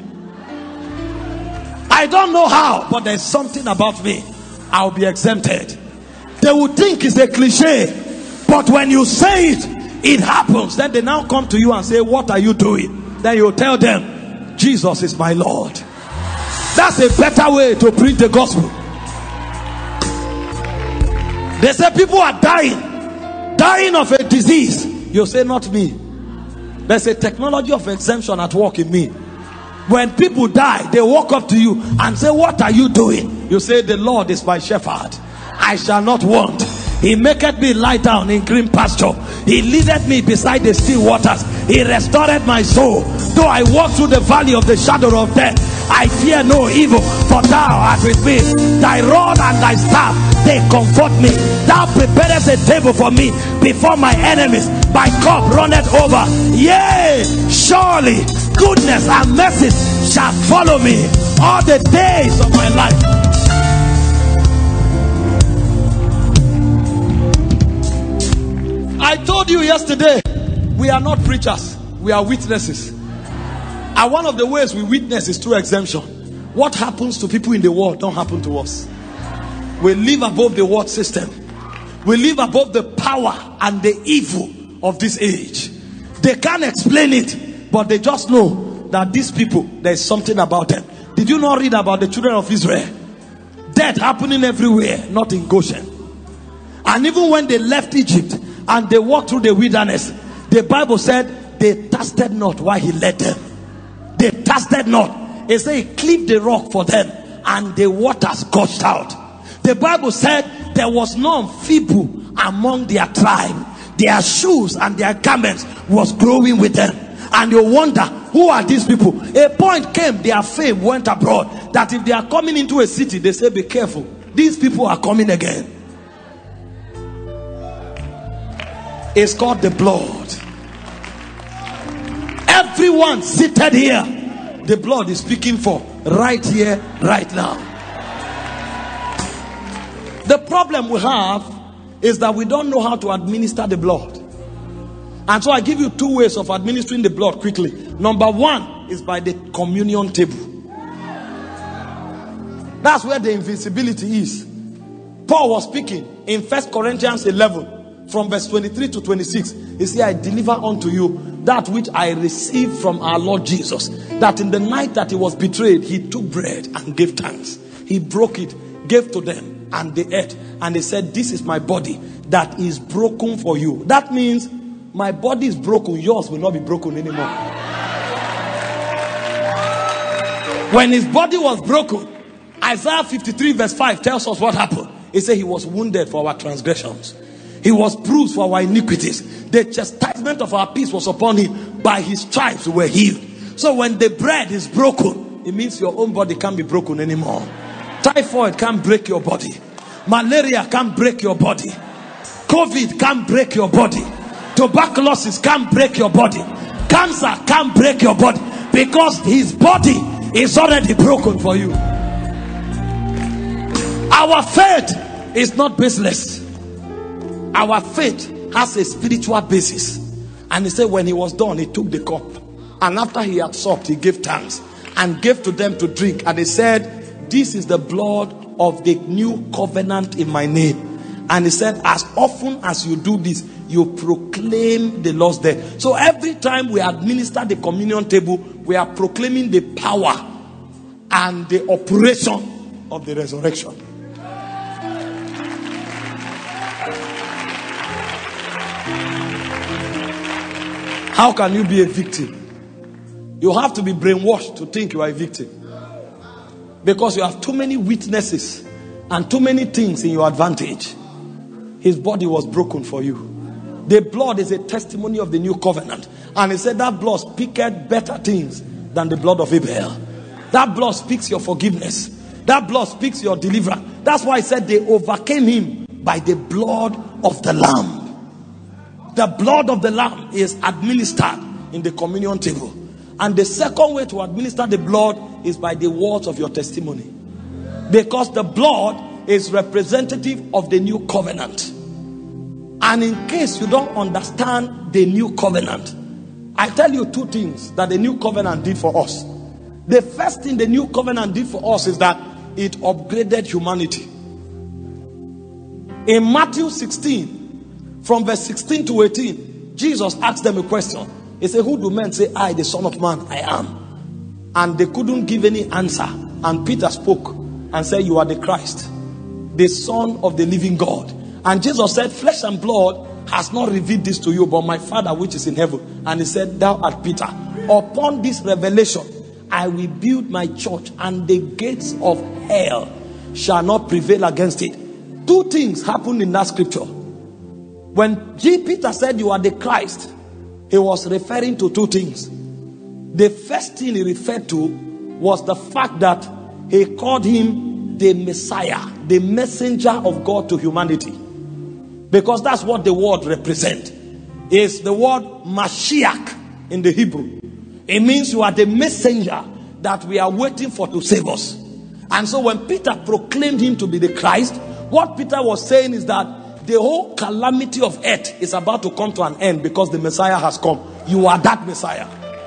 S1: I don't know how, but there's something about me. I'll be exempted. They will think it's a cliche, but when you say it, it happens. Then they now come to you and say, what are you doing? Then you tell them, Jesus is my Lord. That's a better way to preach the gospel. They say people are dying, dying of a disease. You say, not me. There's a technology of exemption at work in me. When people die, they walk up to you and say, what are you doing? You say, the Lord is my shepherd. I shall not want. He maketh me lie down in green pasture. He leadeth me beside the still waters. He restored my soul. Though I walk through the valley of the shadow of death, I fear no evil, for thou art with me. Thy rod and thy staff, they comfort me. Thou preparest a table for me before my enemies. My cup runneth over. Yea, surely goodness and mercy shall follow me all the days of my life. I told you yesterday, we are not preachers, we are witnesses. And one of the ways we witness is through exemption. What happens to people in the world don't happen to us. We live above the world system. We live above the power and the evil of this age. They can't explain it, but they just know that these people, there's something about them. Did you not read about the children of Israel? Death happening everywhere, not in Goshen. And even when they left Egypt and they walked through the wilderness, the Bible said they thirsted not while he led them. They thirsted not. It said he cleaved the rock for them and the waters gushed out. The Bible said there was none feeble among their tribe. Their shoes and their garments was growing with them. And you wonder, who are these people? A point came, their fame went abroad, that if they are coming into a city, they say, be careful. These people are coming again. It's called the blood. Everyone seated here, the blood is speaking for right here, right now. The problem we have is that we don't know how to administer the blood. And so I give you two ways of administering the blood quickly. Number one is by the communion table. That's where the invincibility is. Paul was speaking in First Corinthians eleven from verse twenty-three to twenty-six. He said, I deliver unto you that which I received from our Lord Jesus, that in the night that he was betrayed, he took bread and gave thanks. He broke it, gave to them, and they ate. And they said, this is my body that is broken for you. That means my body is broken, yours will not be broken anymore. When his body was broken, Isaiah fifty-three verse five tells us what happened. He said he was wounded for our transgressions. He was bruised for our iniquities. The chastisement of our peace was upon him. By his stripes we were healed. So when the bread is broken, it means your own body can't be broken anymore. Typhoid can't break your body. Malaria can't break your body. COVID can't break your body. Tuberculosis can't break your body. Cancer can't break your body, because his body is already broken for you. Our faith is not baseless. Our faith has a spiritual basis. And he said when he was done, he took the cup, and after he had supped, he gave thanks and gave to them to drink. And he said, this is the blood of the new covenant in my name. And he said, as often as you do this, you proclaim the Lord's death. So every time we administer the communion table, we are proclaiming the power and the operation of the resurrection. How can you be a victim? You have to be brainwashed to think you are a victim, because you have too many witnesses and too many things in your advantage. His body was broken for you. The blood is a testimony of the new covenant. And he said that blood speaketh better things than the blood of Abel. That blood speaks your forgiveness. That blood speaks your deliverance. That's why he said they overcame him by the blood of the Lamb. The blood of the Lamb is administered in the communion table. And the second way to administer the blood is by the words of your testimony. Because the blood
S3: is representative of the new covenant. And in case you don't understand the new covenant, I tell you two things that the new covenant did for us. The first thing the new covenant did for us is that it upgraded humanity. In Matthew sixteen, from verse sixteen to eighteen, Jesus asked them a question. He said, who do men say I, the Son of Man, I am? And they couldn't give any answer. And Peter spoke and said, you are the Christ, the Son of the living God. And Jesus said, flesh and blood has not revealed this to you, but my Father which is in heaven. And he said, thou art Peter. Upon this revelation, I will build my church, and the gates of hell shall not prevail against it. Two things happened in that scripture. When G. Peter said, you are the Christ, he was referring to two things. The first thing he referred to was the fact that he called him the Messiah, the messenger of God to humanity. Because that's what the word represents. It's the word Mashiach in the Hebrew. It means you are the messenger that we are waiting for to save us. And so when Peter proclaimed him to be the Christ, what Peter was saying is that the whole calamity of earth is about to come to an end because the Messiah has come. You are that Messiah.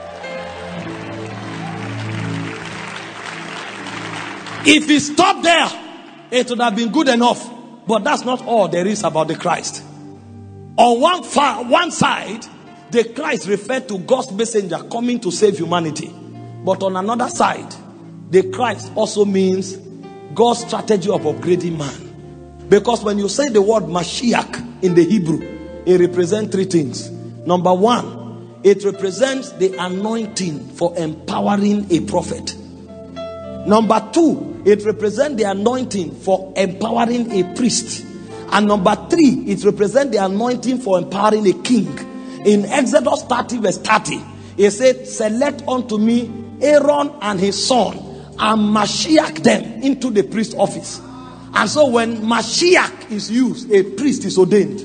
S3: If he stopped there, it would have been good enough. But that's not all there is about the Christ. On one far, one side, the Christ referred to God's messenger coming to save humanity. But on another side, the Christ also means God's strategy of upgrading man. Because when you say the word Mashiach in the Hebrew, it represents three things. Number one, it represents the anointing for empowering a prophet. Number two, it represents the anointing for empowering a priest. And number three, it represents the anointing for empowering a king. In Exodus thirty verse thirty, it said, select unto me Aaron and his son, and Mashiach them into the priest office. And so when Mashiach is used, a priest is ordained.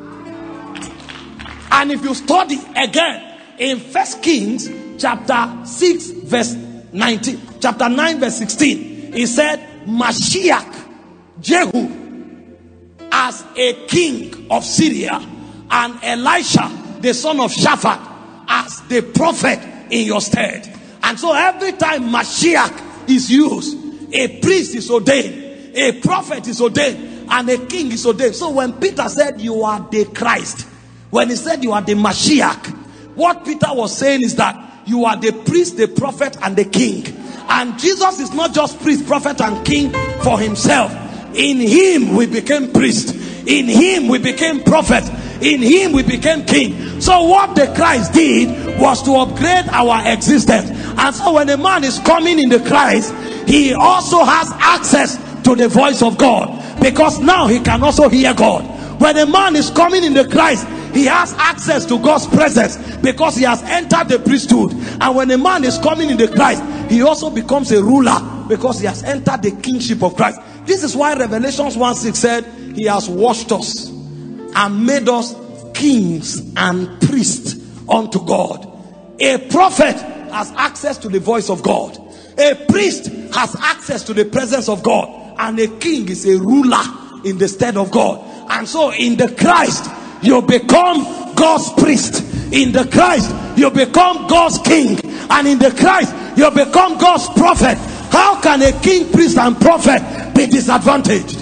S3: And if you study again in First Kings chapter six verse nineteen, chapter nine verse sixteen, he said Mashiach Jehu as a king of Syria, and Elisha the son of Shaphat as the prophet in your stead. And so every time Mashiach is used, a priest is ordained, a prophet is ordained, and a king is ordained. So when Peter said you are the Christ, when he said you are the Mashiach, what Peter was saying is that you are the priest, the prophet, and the king. And Jesus is not just priest, prophet, and king for himself. In him we became priest. In him we became prophet. In him we became king. So what the Christ did was to upgrade our existence. And so when a man is coming in the Christ, he also has access to the voice of God, because now he can also hear God. When a man is coming in the Christ, he has access to God's presence because he has entered the priesthood. And when a man is coming in the Christ, he also becomes a ruler because he has entered the kingship of Christ. This is why Revelations one six said he has washed us and made us kings and priests unto God. A prophet has access to the voice of God. A priest has access to the presence of God. And a king is a ruler in the stead of God. And so in the Christ, you become God's priest. In the Christ, you become God's king. And in the Christ, you become God's prophet. How can a king, priest, and prophet be disadvantaged?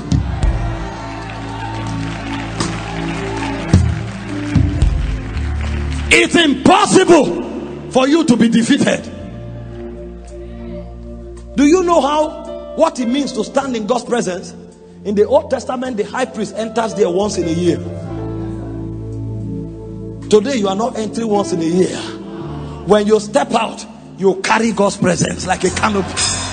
S3: It's impossible for you to be defeated. Do you know how, what it means to stand in God's presence? In the Old Testament, the high priest enters there once in a year. Today, you are not entering once in a year. When you step out, you carry God's presence like a canopy.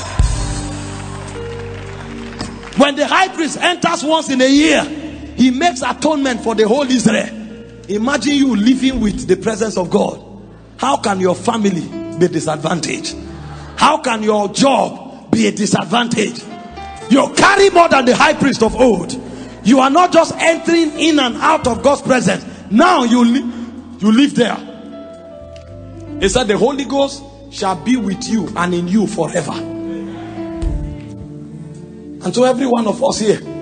S3: When the high priest enters once in a year, he makes atonement for the whole Israel. Imagine you living with the presence of God. How can your family be disadvantaged? How can your job be a disadvantage? You carry more than the high priest of old. You are not just entering in and out of God's presence. Now you, li- you live there. He said the Holy Ghost shall be with you and in you forever. And so every one of us here,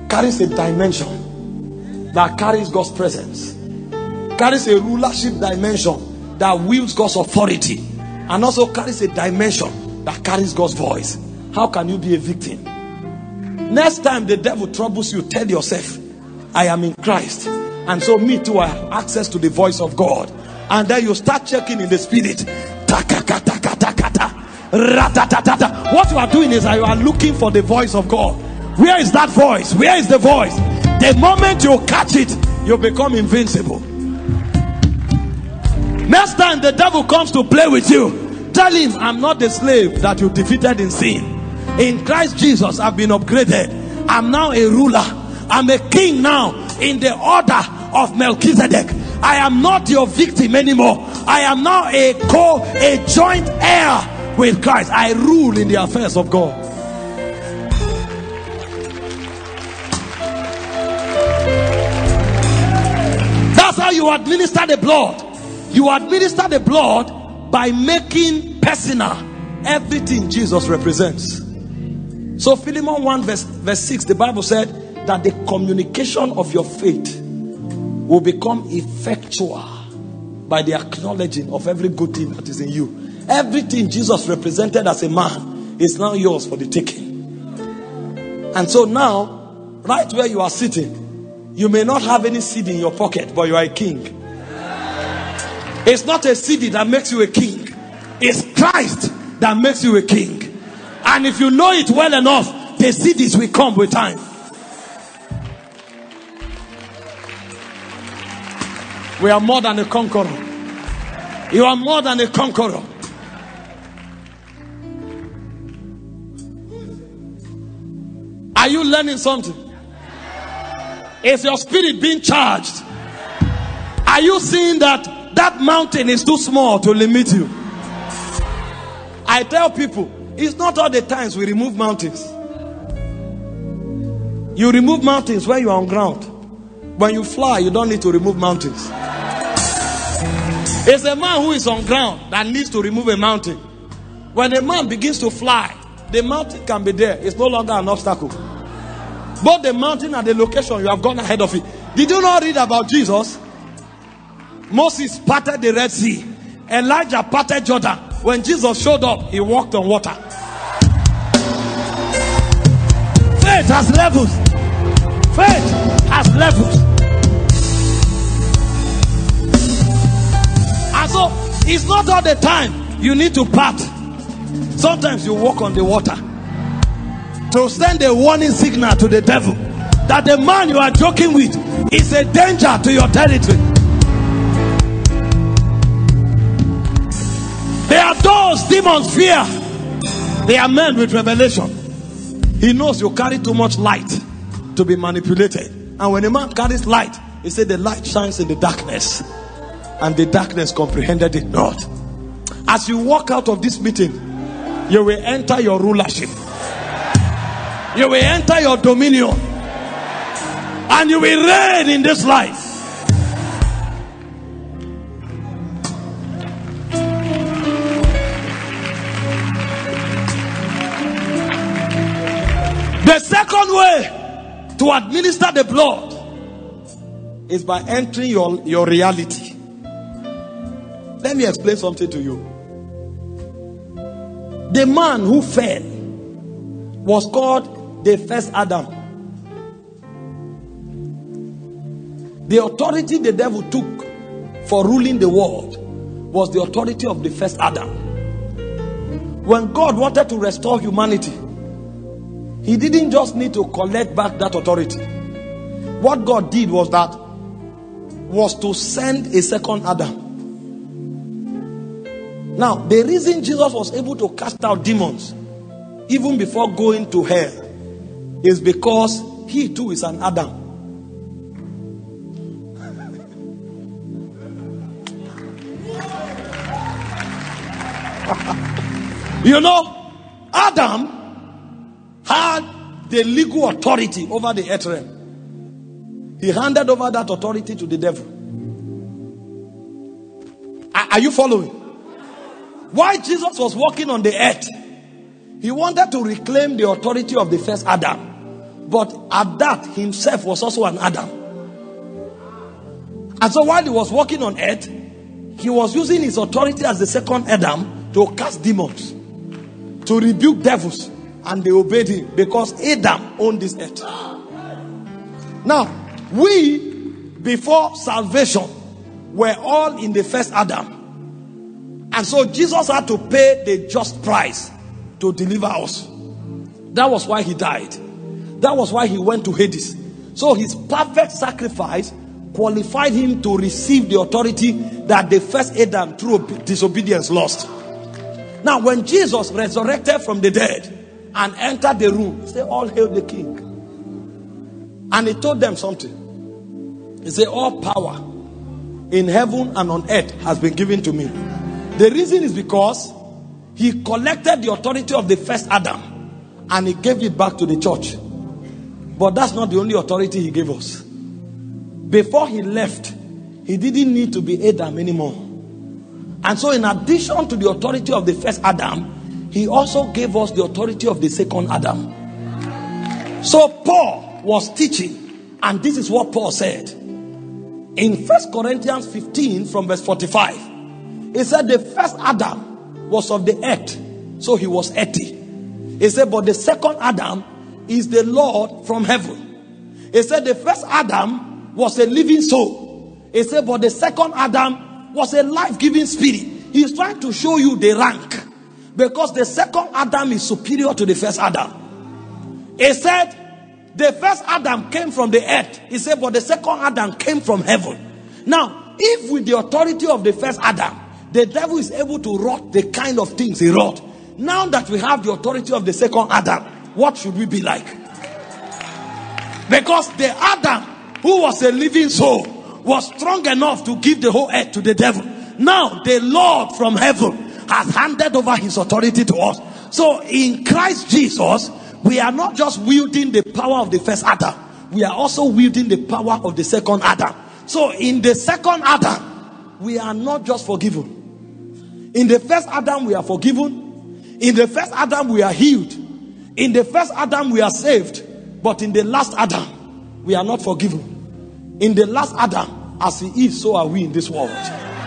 S3: carries a dimension that carries God's presence, carries a rulership dimension that wields God's authority, and also carries a dimension that carries God's voice. How can you be a victim? Next time the devil troubles you, tell yourself, I am in Christ, and so me too, I have access to the voice of God. And then you start checking in the spirit. What you are doing is that you are looking for the voice of God. Where is that voice? Where is the voice? The moment you catch it, you become invincible. Next time the devil comes to play with you, tell him, I'm not the slave that you defeated in sin. In Christ Jesus, I've been upgraded. I'm now a ruler. I'm a king now in the order of Melchizedek. I am not your victim anymore. I am now a co, a joint heir with Christ. I rule in the affairs of God. That's how you administer the blood. You administer the blood by making personal everything Jesus represents. So Philemon one verse, verse six, the Bible said that the communication of your faith will become effectual by the acknowledging of every good thing that is in you. Everything Jesus represented as a man is now yours for the taking. And so now, right where you are sitting, you may not have any seed in your pocket, but you are a king. It's not a seed that makes you a king. It's Christ that makes you a king. And if you know it well enough, the seeds will come with time. We are more than a conqueror. You are more than a conqueror. Are you learning something? Is your spirit being charged? Are you seeing that that mountain is too small to limit you? I tell people, it's not all the times we remove mountains. You remove mountains when you are on ground. When you fly, you don't need to remove mountains. It's a man who is on ground that needs to remove a mountain. When a man begins to fly, the mountain can be there. It's no longer an obstacle. Both the mountain and the location, you have gone ahead of it. Did you not read about Jesus? Moses parted the Red Sea. Elijah parted Jordan. When Jesus showed up, he walked on water. Faith has levels. Faith has levels. And so, it's not all the time you need to part. Sometimes you walk on the water to send a warning signal to the devil that the man you are joking with is a danger to your territory. There are those demons fear. They are men with revelation. He knows you carry too much light to be manipulated. And when a man carries light, he said the light shines in the darkness, and the darkness comprehended it not. As you walk out of this meeting, you will enter your rulership. You will enter your dominion. And you will reign in this life. The second way to administer the blood is by entering your, your reality. Let me explain something to you. The man who fell was called the first Adam. The authority the devil took for ruling the world was the authority of the first Adam. When God wanted to restore humanity, he didn't just need to collect back that authority. What God did was that was to send a second Adam. Now, the reason Jesus was able to cast out demons even before going to hell is because he too is an Adam. You know, Adam had the legal authority over the earth realm. He handed over that authority to the devil. Are, are you following? While Jesus was walking on the earth, he wanted to reclaim the authority of the first Adam.
S1: But at that, himself was also an Adam. And so while he was walking on earth, he was using his authority as the second Adam to cast demons, to rebuke devils, and they obeyed him because Adam owned this earth. Now, we, before salvation, were all in the first Adam. And so Jesus had to pay the just price to deliver us. That was why he died. That was why he went to Hades. So his perfect sacrifice qualified him to receive the authority that the first Adam through disobedience lost. Now when Jesus resurrected from the dead and entered the room, he said, all hail the king. And he told them something. He said, all power in heaven and on earth has been given to me. The reason is because he collected the authority of the first Adam and he gave it back to the church. But that's not the only authority he gave us. Before he left, he didn't need to be Adam anymore. And so in addition to the authority of the first Adam, he also gave us the authority of the second Adam. So Paul was teaching, and this is what Paul said. In First Corinthians fifteen from verse forty-five, he said the first Adam was of the earth, so he was earthy. He said, but the second Adam is the Lord from heaven. He said the first Adam was a living soul. He said, but the second Adam was a life-giving spirit. He's trying to show you the rank, because the second Adam is superior to the first Adam. He said the first Adam came from the earth. He said, but the second Adam came from heaven. Now, if with the authority of the first Adam, the devil is able to wrought the kind of things he wrought, now that we have the authority of the second Adam, what should we be like? Because the Adam who was a living soul was strong enough to give the whole earth to the devil. Now the Lord from heaven has handed over his authority to us. So in Christ Jesus, we are not just wielding the power of the first Adam, we are also wielding the power of the second Adam. So in the second Adam, we are not just forgiven. In the first Adam, we are forgiven. In the first Adam, we are healed. In the first Adam, we are saved. But in the last Adam, we are not forgiven. In the last Adam, as he is, so are we in this world.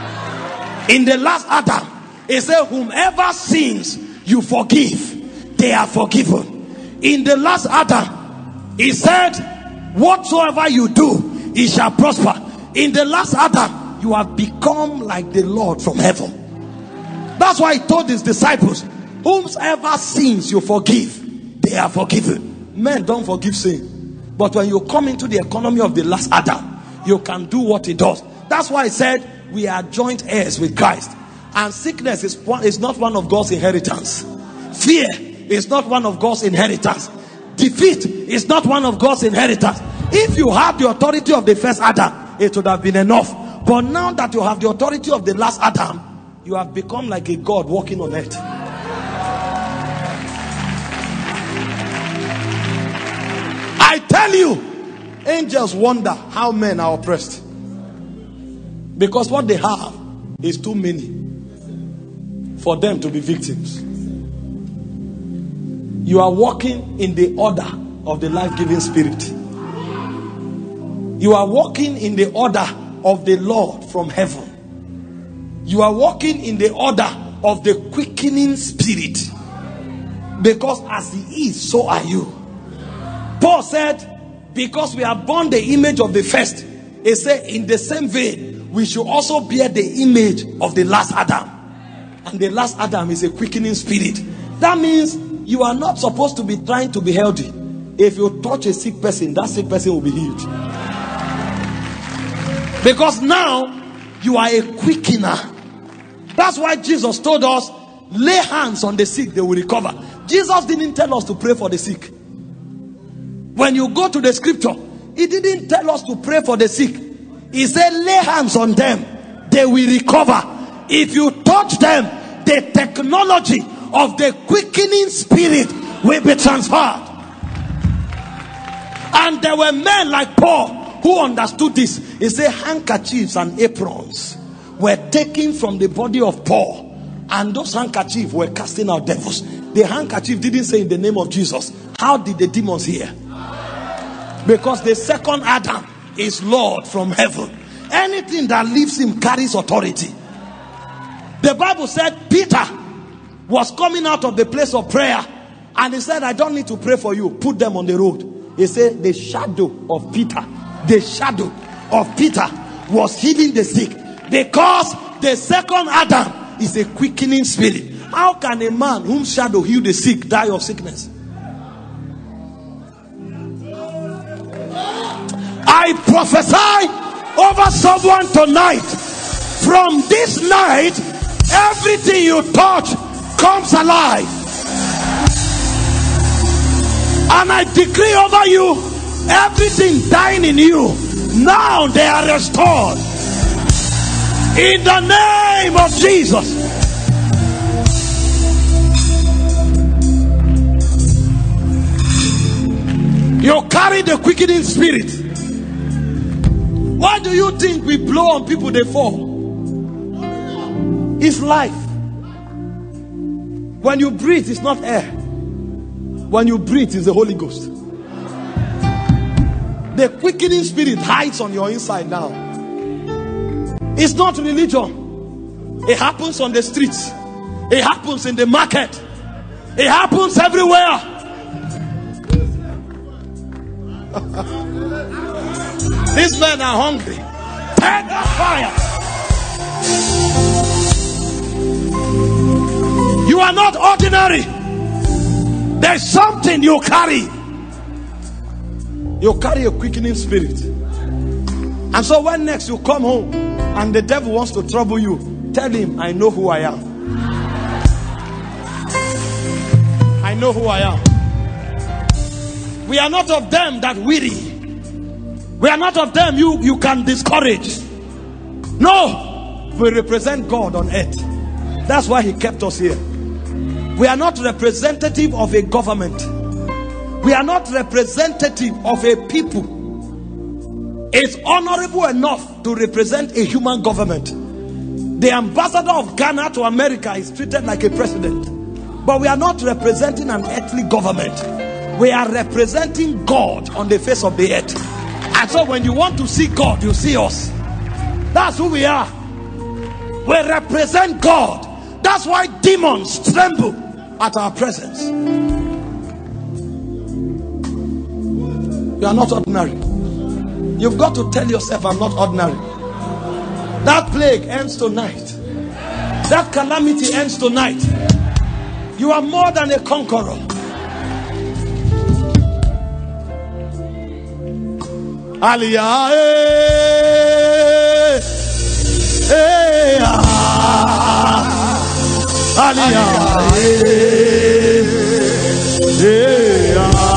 S1: In the last Adam, he said, whomever sins you forgive, they are forgiven. In the last Adam, he said, whatsoever you do, it shall prosper. In the last Adam, you have become like the Lord from heaven. That's why he told his disciples, whomsoever sins you forgive, they are forgiven. Men don't forgive sin. But when you come into the economy of the last Adam, you can do what he does. That's why he said, we are joint heirs with Christ. And sickness is, one, is not one of God's inheritance. Fear is not one of God's inheritance. Defeat is not one of God's inheritance. If you had the authority of the first Adam, it would have been enough. But now that you have the authority of the last Adam, you have become like a God walking on earth. I tell you, angels wonder how men are oppressed, because what they have is too many for them to be victims. You are walking in the order of the life-giving spirit. You are walking in the order of the Lord from heaven. You are walking in the order of the quickening spirit, because as he is, so are you. Paul said, because we are born the image of the first, he said, in the same vein, we should also bear the image of the last Adam. And the last Adam is a quickening spirit. That means you are not supposed to be trying to be healthy. If you touch a sick person, that sick person will be healed. Because now you are a quickener. That's why Jesus told us, lay hands on the sick, they will recover. Jesus didn't tell us to pray for the sick. When you go to the scripture, he didn't tell us to pray for the sick. He said, lay hands on them, they will recover. If you touch them, the technology of the quickening spirit will be transferred. And there were men like Paul who understood this. He said handkerchiefs and aprons were taken from the body of Paul, and those handkerchiefs were casting out devils. The handkerchief didn't say in the name of Jesus. How did the demons hear? Because the second Adam is Lord from heaven. Anything that leaves him carries authority. The Bible said Peter was coming out of the place of prayer, and he said, I don't need to pray for you. Put them on the road. He said the shadow of Peter, the shadow of Peter was healing the sick. Because the second Adam is a quickening spirit. How can a man whom shadow heal the sick die of sickness? I prophesy over someone tonight. From this night, everything you touch comes alive. And I decree over you, everything dying in you, now they are restored. In the name of Jesus. You carry the quickening spirit. Why do you think we blow on people, they fall? It's life. When you breathe, it's not air. When you breathe, it's the Holy Ghost. The quickening spirit hides on your inside now. It's not religion. It happens on the streets. It happens in the market. It happens everywhere. These men are hungry. Take the fire. You are not ordinary. There's something you carry. You carry a quickening spirit. And so when next you come home and the devil wants to trouble you, tell him, I know who I am. I know who I am. We are not of them that weary. We are not of them you, you can discourage. No, we represent God on earth. That's why he kept us here. We are not representative of a government. We are not representative of a people. It's honorable enough to represent a human government. The ambassador of Ghana to America is treated like a president. But we are not representing an earthly government. We are representing God on the face of the earth. And so when you want to see God, you see us. That's who we are. We represent God. That's why demons tremble at our presence. You are not ordinary. You've got to tell yourself, I'm not ordinary. That plague ends tonight. That calamity ends tonight. You are more than a conqueror. Aliyah, eh, eh, ah, Aliyah, eh, eh,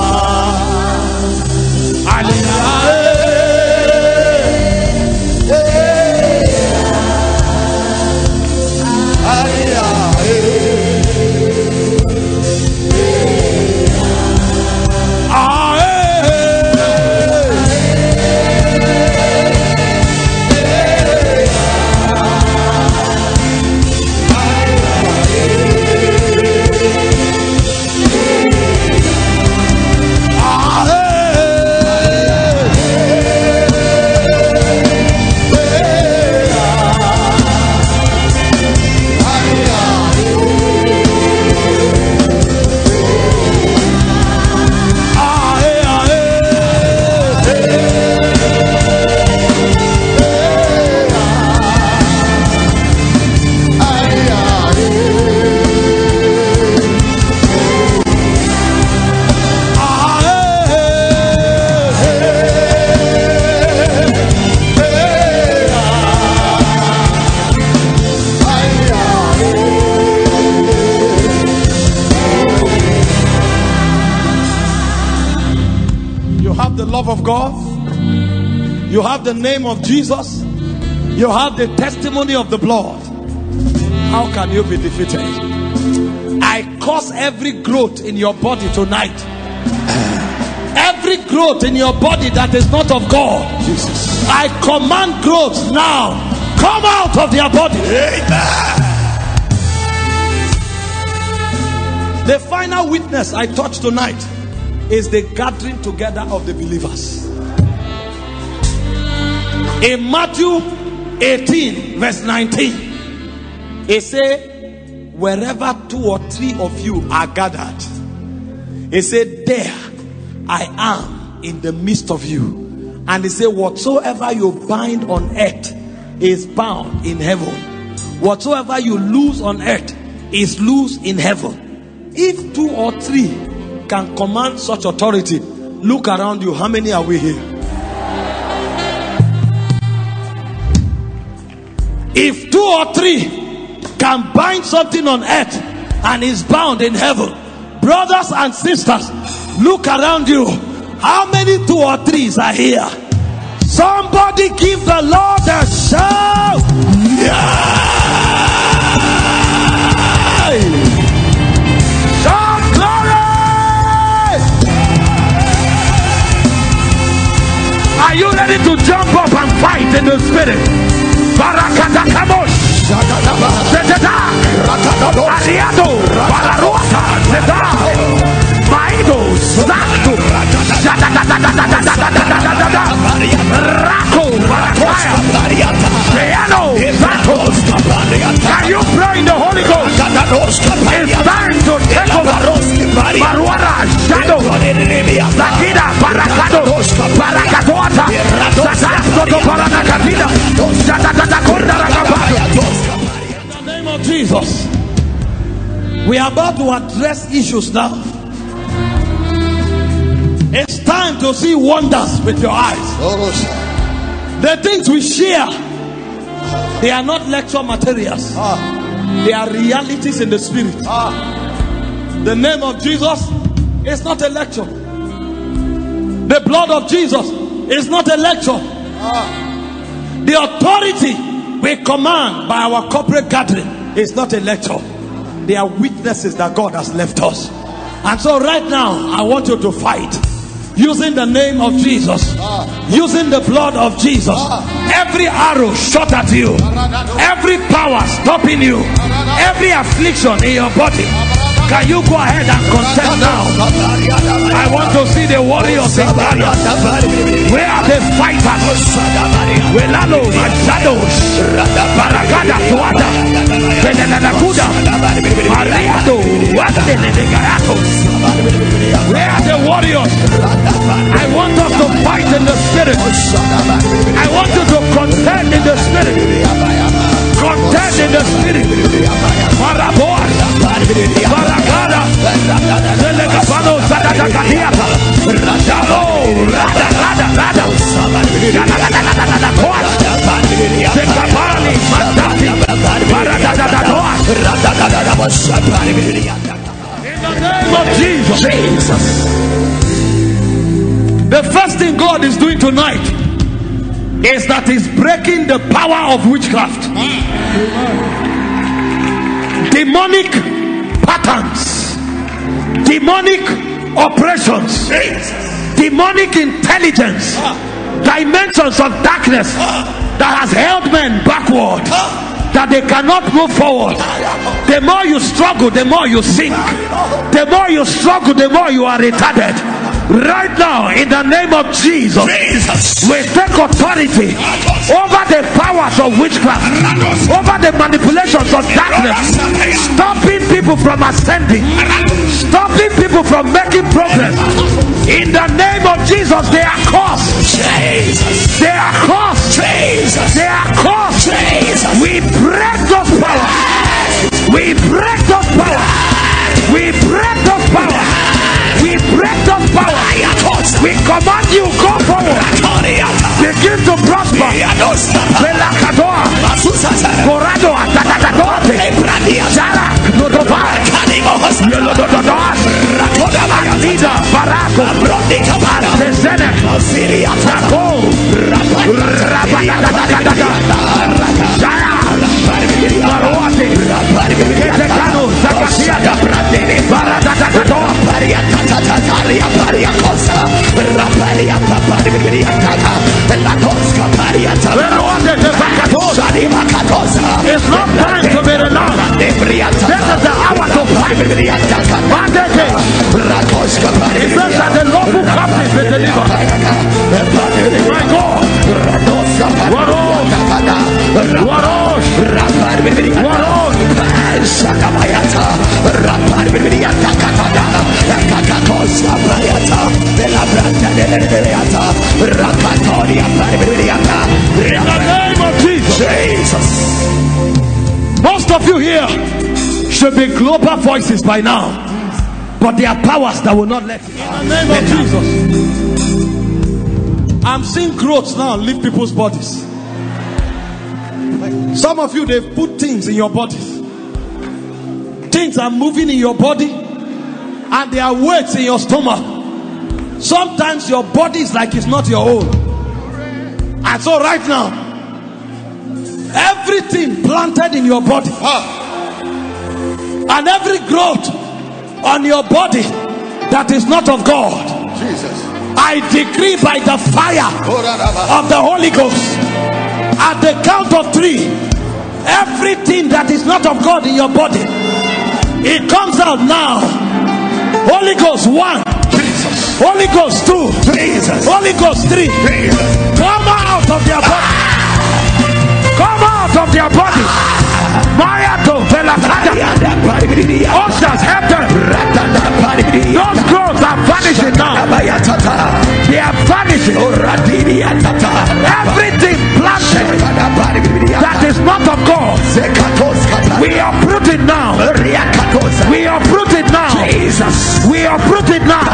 S1: ah, Aliyah, eh, eh, Aliyah, eh, ah, eh. Love of God, you have the name of Jesus, you have the testimony of the blood. How can you be defeated? I cause every growth in your body tonight, every growth in your body that is not of God, Jesus, I command growth now, come out of their body. Amen. The final witness I touched tonight
S3: is the gathering together of the believers. In Matthew eighteen, verse nineteen, it says, wherever two or three of you are gathered, it said, there I am in the midst of you. And it said, whatsoever you bind on earth is bound in heaven. Whatsoever you loose on earth is loose in heaven. If two or three can command such authority, look around you. How many are we here? If two or three can bind something on earth and is bound in heaven, brothers and sisters, look around you. How many two or threes are here? Somebody give the Lord a shout. Yeah! Shout glory! Are you ready to jump up and fight in the spirit? Barakata Kamosh, Zeta, Ariado, Bararuata, Zeta, Maido, Zato, Rako, Barakaya, Piano, Zato. Can you pray in the Holy Ghost? It's time to take over. Baruara, Shadow, Zakida, Barakado, Barakatoata, Zatasto, Barakatida, in the name of Jesus, we are about to address issues now. It's time to see wonders with your eyes. The things we share, they are not lecture materials. They are realities in the spirit. The name of Jesus is not a lecture. The blood of Jesus is not a lecture. The authority we command by our corporate gathering is not a lecture. They are witnesses that God has left us. And so right now, I want you to fight. Using the name of Jesus, using the blood of Jesus. Every arrow shot at you, every power stopping you, every affliction in your body, can you go ahead and contest now? I want to see the warriors in Ghana. Where are the fighters? Welalo, Majados, Barakada, Tuata, Benanakuda, Mariado, Watenegaratos. Where are the warriors? I want us to fight in the spirit. I want you to contend in the spirit. Contend in the spirit. Maraboa, Barakada, Delegapano, Sadakadiata, Rajabo, Rada, Rada, Rada, Sekapani, Mandati, Barakadadoa, in the name of Jesus. Jesus. The first thing God is doing tonight is that He's breaking the power of witchcraft. Demonic patterns, demonic operations, demonic intelligence, dimensions of darkness that has held men backward, that they cannot move forward. The more you struggle, the more you sink. The more you struggle, the more you are retarded. Right now, in the name of Jesus, Jesus, we take authority over the powers of witchcraft, over the manipulations of darkness, stopping people from ascending, stopping people from making progress. In the name of Jesus, they are cursed. They are cursed. They are cursed. We break those powers. We break those powers. We break those powers. We break those powers. We command you, go forward. Begin to prosper. Belakadoa, Corado, Atatadote, Jara, Nodovar, Yolodododas, Alida, Barako, Antezene, Jaco, Rabadadadadada, Jara, Maroate, Ketekano, Zakasiata, Baradadadado, it's not time to be renounced. This is the hour to fight. It says that the
S1: Warosh, Warosh, Sakabayata, Rapar Bibiata, Katada, Kakatos, Abayata, Belabrata, Rakatoria, Bibiata. In the name of Jesus. Jesus. Most of you here should be global voices by now, but there are powers that will not let you.
S3: In the name of Jesus. I'm seeing growth now leave people's bodies. Some of you, they've put things in your bodies. Things are moving in your body, and there are weights in your stomach. Sometimes your body is like it's not your own. And so right now, everything planted in your body, and every growth on your body that is not of God, Jesus, I decree by the fire of the Holy Ghost, at the count of three, everything that is not of God in your body, it comes out now. Holy Ghost one, Jesus. Holy Ghost two, Jesus. Holy Ghost three, Jesus. Come out of their body. Come out of their body. Mayato Velakada. Ushers, help them. Those growths are vanishing now. They are vanishing. Everything planted that is not of God, we uproot it now. We uproot it now. Jesus. We uproot it now.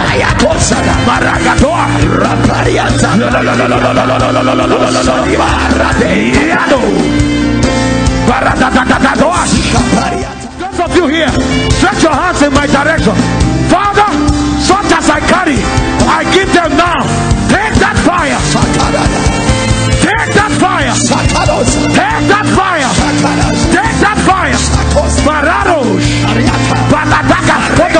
S3: Those of you here, stretch your hands in my direction. Father, such as I carry, I give them now. Take that fire. Take that fire. Take that fire. Take that fire. Mararosh. Baladaka.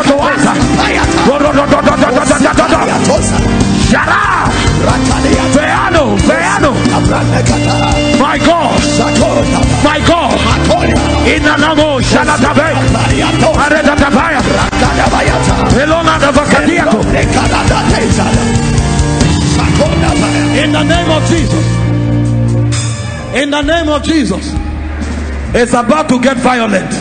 S3: Shara. Veano. Veano. My God. My God. In the name of Shalatabe. Aredatabaya. Elona de Vacadiaco. In the name of Jesus. In the name of Jesus. It's about to get violent.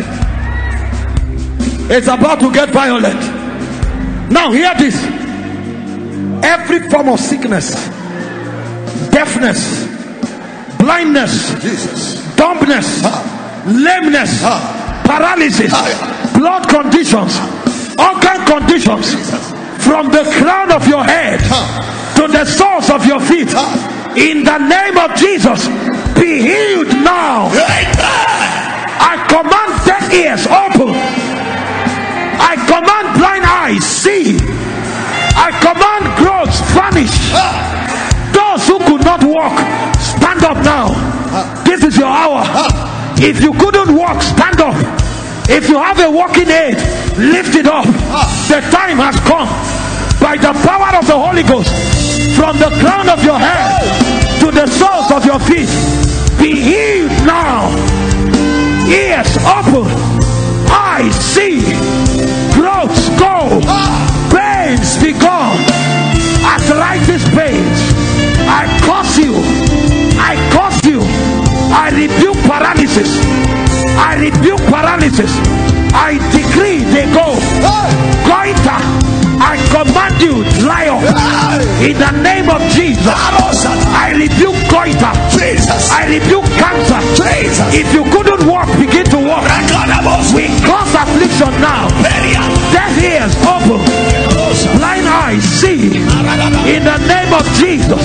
S3: It's about to get violent. Now hear this. Every form of sickness, deafness, blindness, Jesus, dumbness, ah. lameness, ah. paralysis, ah. blood conditions, organ conditions, Jesus, from the crown of your head ah. to the soles of your feet, ah. in the name of Jesus, be healed now. I command deaf ears open. I command blind eyes see. I command growths vanish. Those who could not walk, stand up now. This is your hour. If you couldn't walk, stand up. If you have a walking aid, lift it up. The time has come. By the power of the Holy Ghost, from the crown of your head to the soles of your feet, be healed now. Ears open, eyes see, growths go, pains be gone, arthritis pains. I curse you, I curse you, I rebuke paralysis, I rebuke paralysis, I decree they go. Goiter, I command you, dry up in the name of Jesus. I rebuke goiter, I rebuke cancer. If you couldn't walk, begin to walk. We cause affliction now. Deaf ears open, blind eyes see, in the name of Jesus.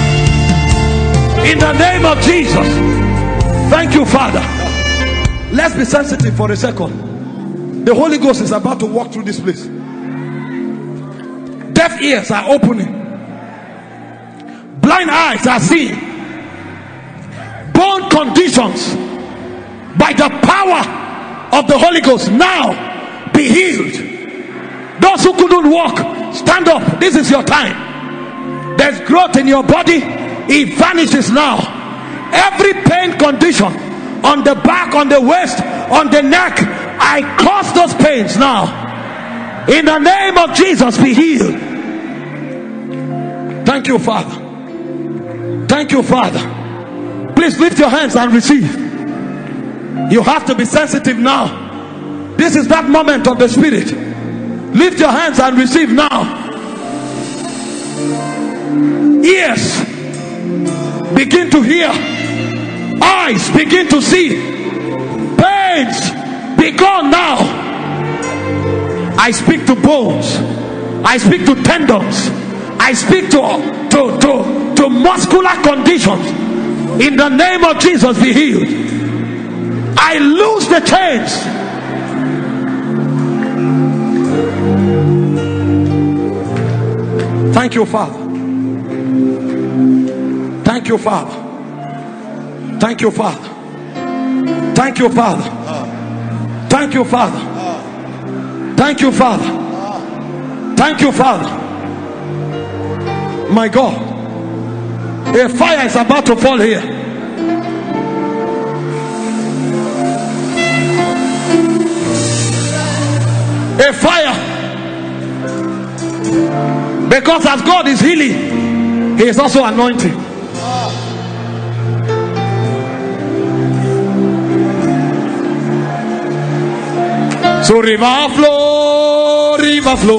S3: In the name of Jesus. Thank you, Father. Let's be sensitive for a second. The Holy Ghost is about to walk through this place. Deaf ears are opening, blind eyes are seeing, bone conditions by the power of the Holy Ghost now be healed. Those who couldn't walk, stand up. This is your time. There's growth in your body, it vanishes now. Every pain condition on the back, on the waist, on the neck, I cause those pains now. In the name of Jesus, be healed. Thank you, Father. Thank you, Father.
S1: Please lift your hands and receive. You have to be sensitive now. This is that moment of the Spirit. Lift your hands and receive now. Ears begin to hear. Eyes begin to see. Pains be gone now. I speak to bones. I speak to tendons. I speak to to to, to muscular conditions. In the name of Jesus, be healed. I lose the chains. Thank you, Father. Thank you, Father. Thank you, Father. Thank you, Father. Thank you, Father. Thank you, Father. Thank you, Father. My God, a fire is about to fall here. A fire. Because as God is healing, He is also anointing. So river flow, river flow.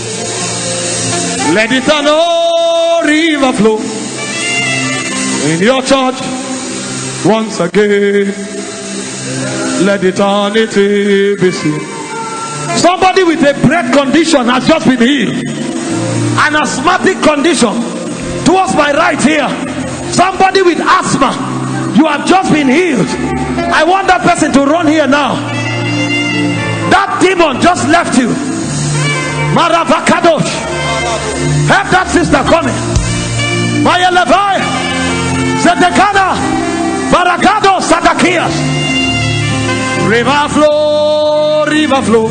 S1: Let it know, river flow. In your church, once again. Let eternity be seen. Somebody with a breath condition has just been healed. An asthmatic condition towards my right here. Somebody with asthma, you have just been healed. I want that person to run here now. That demon just left you. Maravakadosh. Have that sister coming. Maya Levi. Zetekana. Barakado Sadakias. River flow, river flow.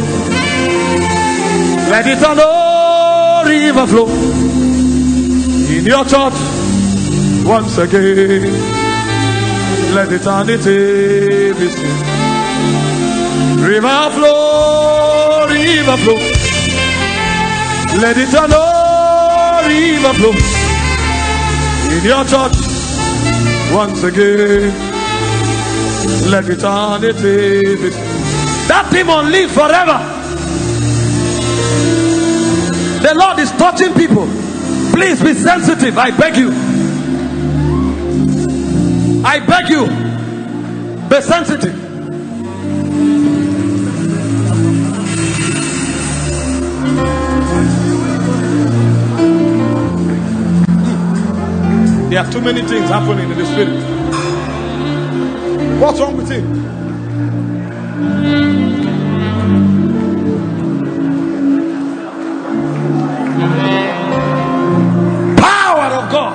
S1: Let it all river flow. In your church, once again. Let eternity be seen. River flow, river flow. Let it all river flow. In your church, once again. Let eternity be seen. That demon live forever. The Lord is touching people. Please be sensitive. I beg you. I beg you. Be sensitive. There are too many things happening in the Spirit. What's wrong with him? Power of God.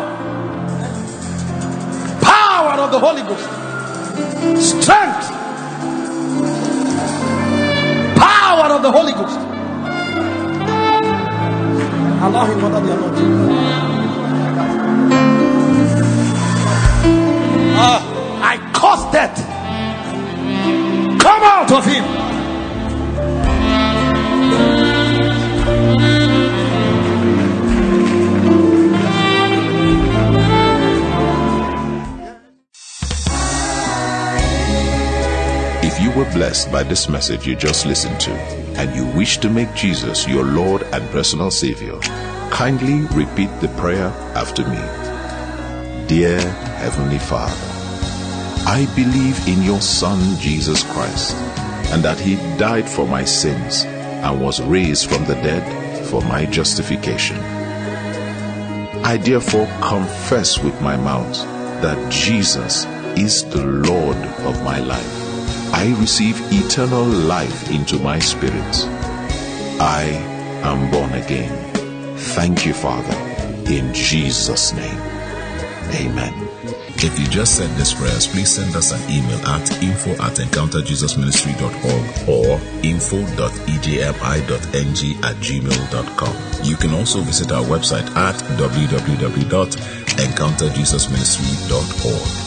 S1: Power of the Holy Ghost. Strength. Power of the Holy Ghost. Allow him under the anointing. Ah. I cause death. Come out of him.
S4: If you were blessed by this message you just listened to, and you wish to make Jesus your Lord and personal Savior, kindly repeat the prayer after me. Dear Heavenly Father, I believe in your Son Jesus Christ, and that he died for my sins and was raised from the dead for my justification. I therefore confess with my mouth that Jesus is the Lord of my life. I receive eternal life into my spirit. I am born again. Thank you, Father, in Jesus' name. Amen.
S5: If you just said these prayers, please send us an email at info at encounter jesus ministry dot org or info dot e j m i dot n g at gmail dot com. You can also visit our website at w w w dot encounter jesus ministry dot org.